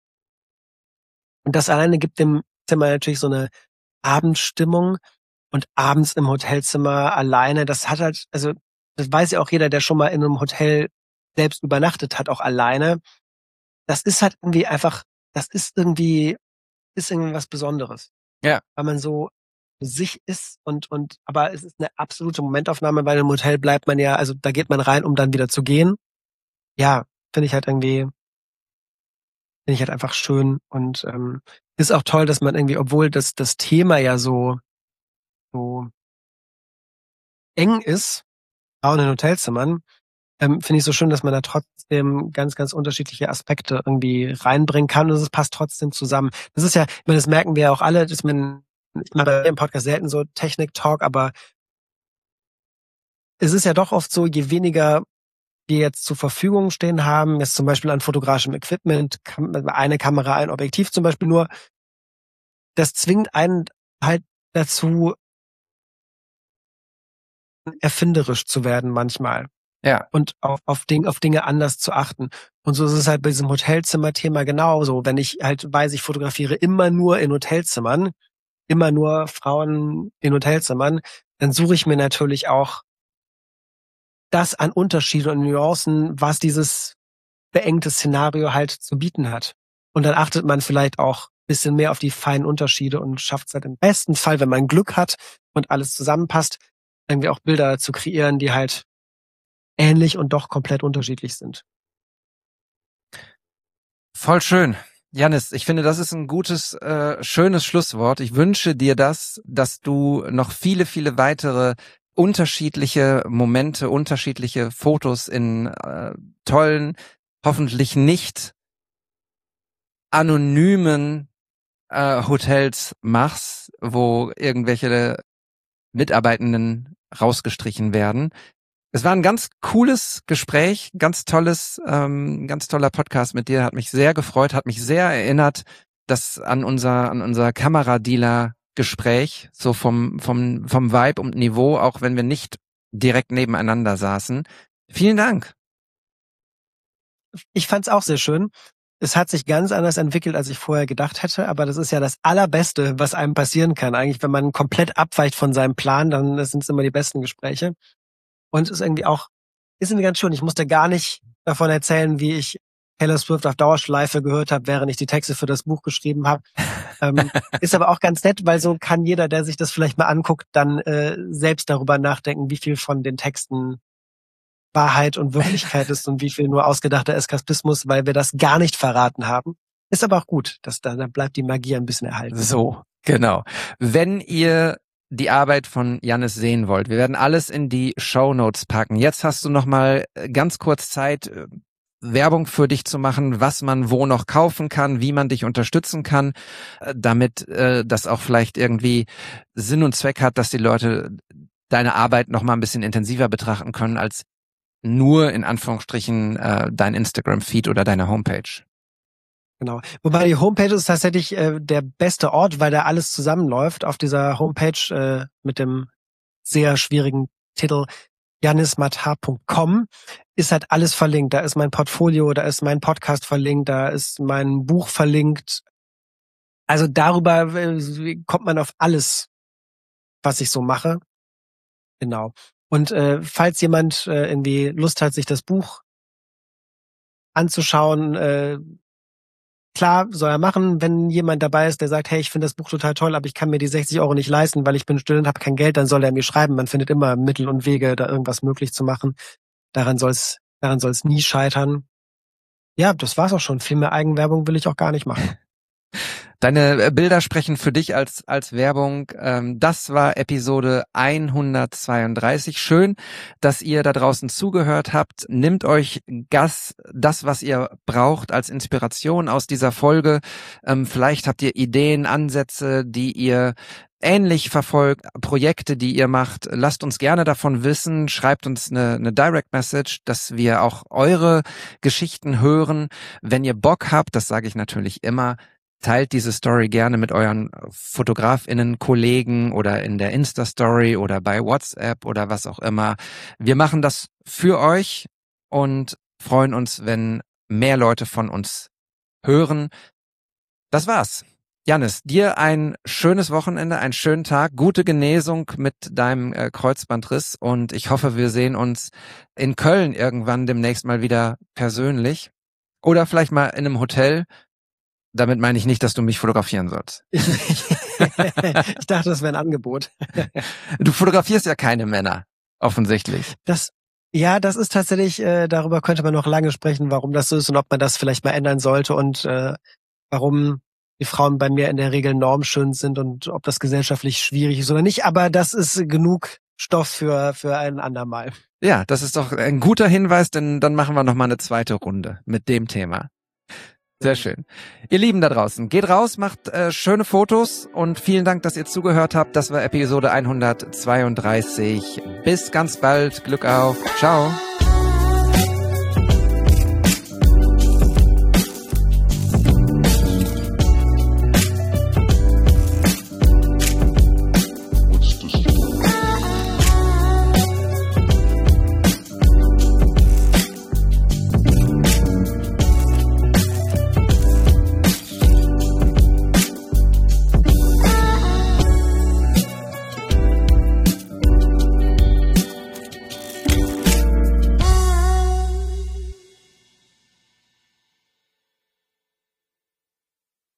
Und das alleine gibt dem Zimmer natürlich so eine Abendstimmung. Und abends im Hotelzimmer alleine, das hat halt, also das weiß ja auch jeder, der schon mal in einem Hotel selbst übernachtet hat, auch alleine. Das ist halt irgendwie einfach, das ist irgendwie, ist irgendwie was Besonderes. Ja. Weil man so für sich ist und, und, aber es ist eine absolute Momentaufnahme, weil im Hotel bleibt man ja, also da geht man rein, um dann wieder zu gehen. Ja, finde ich halt irgendwie, finde ich halt einfach schön und ähm, ist auch toll, dass man irgendwie, obwohl das, das Thema ja so, so eng ist, auch in den Hotelzimmern, ähm, finde ich so schön, dass man da trotzdem ganz, ganz unterschiedliche Aspekte irgendwie reinbringen kann und es passt trotzdem zusammen. Das ist ja, ich meine, das merken wir ja auch alle, dass man, ich mache im Podcast selten so Technik-Talk, aber es ist ja doch oft so, je weniger wir jetzt zur Verfügung stehen haben, jetzt zum Beispiel an fotografischem Equipment, eine Kamera, ein Objektiv zum Beispiel nur, das zwingt einen halt dazu, erfinderisch zu werden manchmal. Ja. Und auf, auf, Ding, auf Dinge anders zu achten. Und so ist es halt bei diesem Hotelzimmer-Thema genauso. Wenn ich halt weiß, ich fotografiere immer nur in Hotelzimmern, immer nur Frauen in Hotelzimmern, dann suche ich mir natürlich auch das an Unterschieden und Nuancen, was dieses beengte Szenario halt zu bieten hat. Und dann achtet man vielleicht auch ein bisschen mehr auf die feinen Unterschiede und schafft es halt im besten Fall, wenn man Glück hat und alles zusammenpasst, irgendwie auch Bilder zu kreieren, die halt ähnlich und doch komplett unterschiedlich sind. Voll schön. Jannis, ich finde, das ist ein gutes, äh, schönes Schlusswort. Ich wünsche dir das, dass du noch viele, viele weitere unterschiedliche Momente, unterschiedliche Fotos in äh, tollen, hoffentlich nicht anonymen äh, Hotels machst, wo irgendwelche Mitarbeitenden rausgestrichen werden. Es war ein ganz cooles Gespräch, ganz tolles, ähm, ganz toller Podcast mit dir, hat mich sehr gefreut, hat mich sehr erinnert, dass an unser an unser Kameradealer-Gespräch, so vom vom vom Vibe und Niveau, auch wenn wir nicht direkt nebeneinander saßen. Vielen Dank. Ich fand's auch sehr schön. Es hat sich ganz anders entwickelt, als ich vorher gedacht hätte, aber das ist ja das Allerbeste, was einem passieren kann. Eigentlich, wenn man komplett abweicht von seinem Plan, dann sind es immer die besten Gespräche. Und es ist irgendwie auch, ist irgendwie ganz schön. Ich musste gar nicht davon erzählen, wie ich Taylor Swift auf Dauerschleife gehört habe, während ich die Texte für das Buch geschrieben habe. ähm, ist aber auch ganz nett, weil so kann jeder, der sich das vielleicht mal anguckt, dann äh, selbst darüber nachdenken, wie viel von den Texten Wahrheit und Wirklichkeit ist und wie viel nur ausgedachter Eskapismus, weil wir das gar nicht verraten haben. Ist aber auch gut, dass da, da bleibt die Magie ein bisschen erhalten. So, genau. Wenn ihr die Arbeit von Jannis sehen wollt, wir werden alles in die Shownotes packen. Jetzt hast du noch mal ganz kurz Zeit, Werbung für dich zu machen, was man wo noch kaufen kann, wie man dich unterstützen kann, damit äh, das auch vielleicht irgendwie Sinn und Zweck hat, dass die Leute deine Arbeit noch mal ein bisschen intensiver betrachten können als nur in Anführungsstrichen äh, dein Instagram-Feed oder deine Homepage. Genau. Wobei die Homepage ist tatsächlich äh, der beste Ort, weil da alles zusammenläuft. Auf dieser Homepage äh, mit dem sehr schwierigen Titel jannis matar punkt com ist halt alles verlinkt. Da ist mein Portfolio, da ist mein Podcast verlinkt, da ist mein Buch verlinkt. Also darüber äh, kommt man auf alles, was ich so mache. Genau. Und äh, falls jemand äh, irgendwie Lust hat, sich das Buch anzuschauen, äh, klar, soll er machen. Wenn jemand dabei ist, der sagt, hey, ich finde das Buch total toll, aber ich kann mir die sechzig Euro nicht leisten, weil ich bin Student, habe kein Geld, dann soll er mir schreiben. Man findet immer Mittel und Wege, da irgendwas möglich zu machen. Daran soll es daran soll es nie scheitern. Ja, das war's auch schon. Viel mehr Eigenwerbung will ich auch gar nicht machen. Deine Bilder sprechen für dich als als Werbung. Das war Episode hundertzweiunddreißig. Schön, dass ihr da draußen zugehört habt. Nehmt euch Gas, das, was ihr braucht, als Inspiration aus dieser Folge. Vielleicht habt ihr Ideen, Ansätze, die ihr ähnlich verfolgt, Projekte, die ihr macht. Lasst uns gerne davon wissen. Schreibt uns eine, eine Direct Message, dass wir auch eure Geschichten hören. Wenn ihr Bock habt, das sage ich natürlich immer, teilt diese Story gerne mit euren FotografInnen, Kollegen oder in der Insta-Story oder bei WhatsApp oder was auch immer. Wir machen das für euch und freuen uns, wenn mehr Leute von uns hören. Das war's. Jannis, dir ein schönes Wochenende, einen schönen Tag, gute Genesung mit deinem äh, Kreuzbandriss und ich hoffe, wir sehen uns in Köln irgendwann demnächst mal wieder persönlich oder vielleicht mal in einem Hotel. Damit meine ich nicht, dass du mich fotografieren sollst. Ich dachte, das wäre ein Angebot. Du fotografierst ja keine Männer, offensichtlich. Das, ja, das ist tatsächlich, äh, darüber könnte man noch lange sprechen, warum das so ist und ob man das vielleicht mal ändern sollte und äh, warum die Frauen bei mir in der Regel normschön sind und ob das gesellschaftlich schwierig ist oder nicht. Aber das ist genug Stoff für für ein andermal. Ja, das ist doch ein guter Hinweis, denn dann machen wir noch mal eine zweite Runde mit dem Thema. Sehr schön. Ihr Lieben da draußen, geht raus, macht äh, schöne Fotos und vielen Dank, dass ihr zugehört habt. Das war Episode hundertzweiunddreißig. Bis ganz bald. Glück auf. Ciao.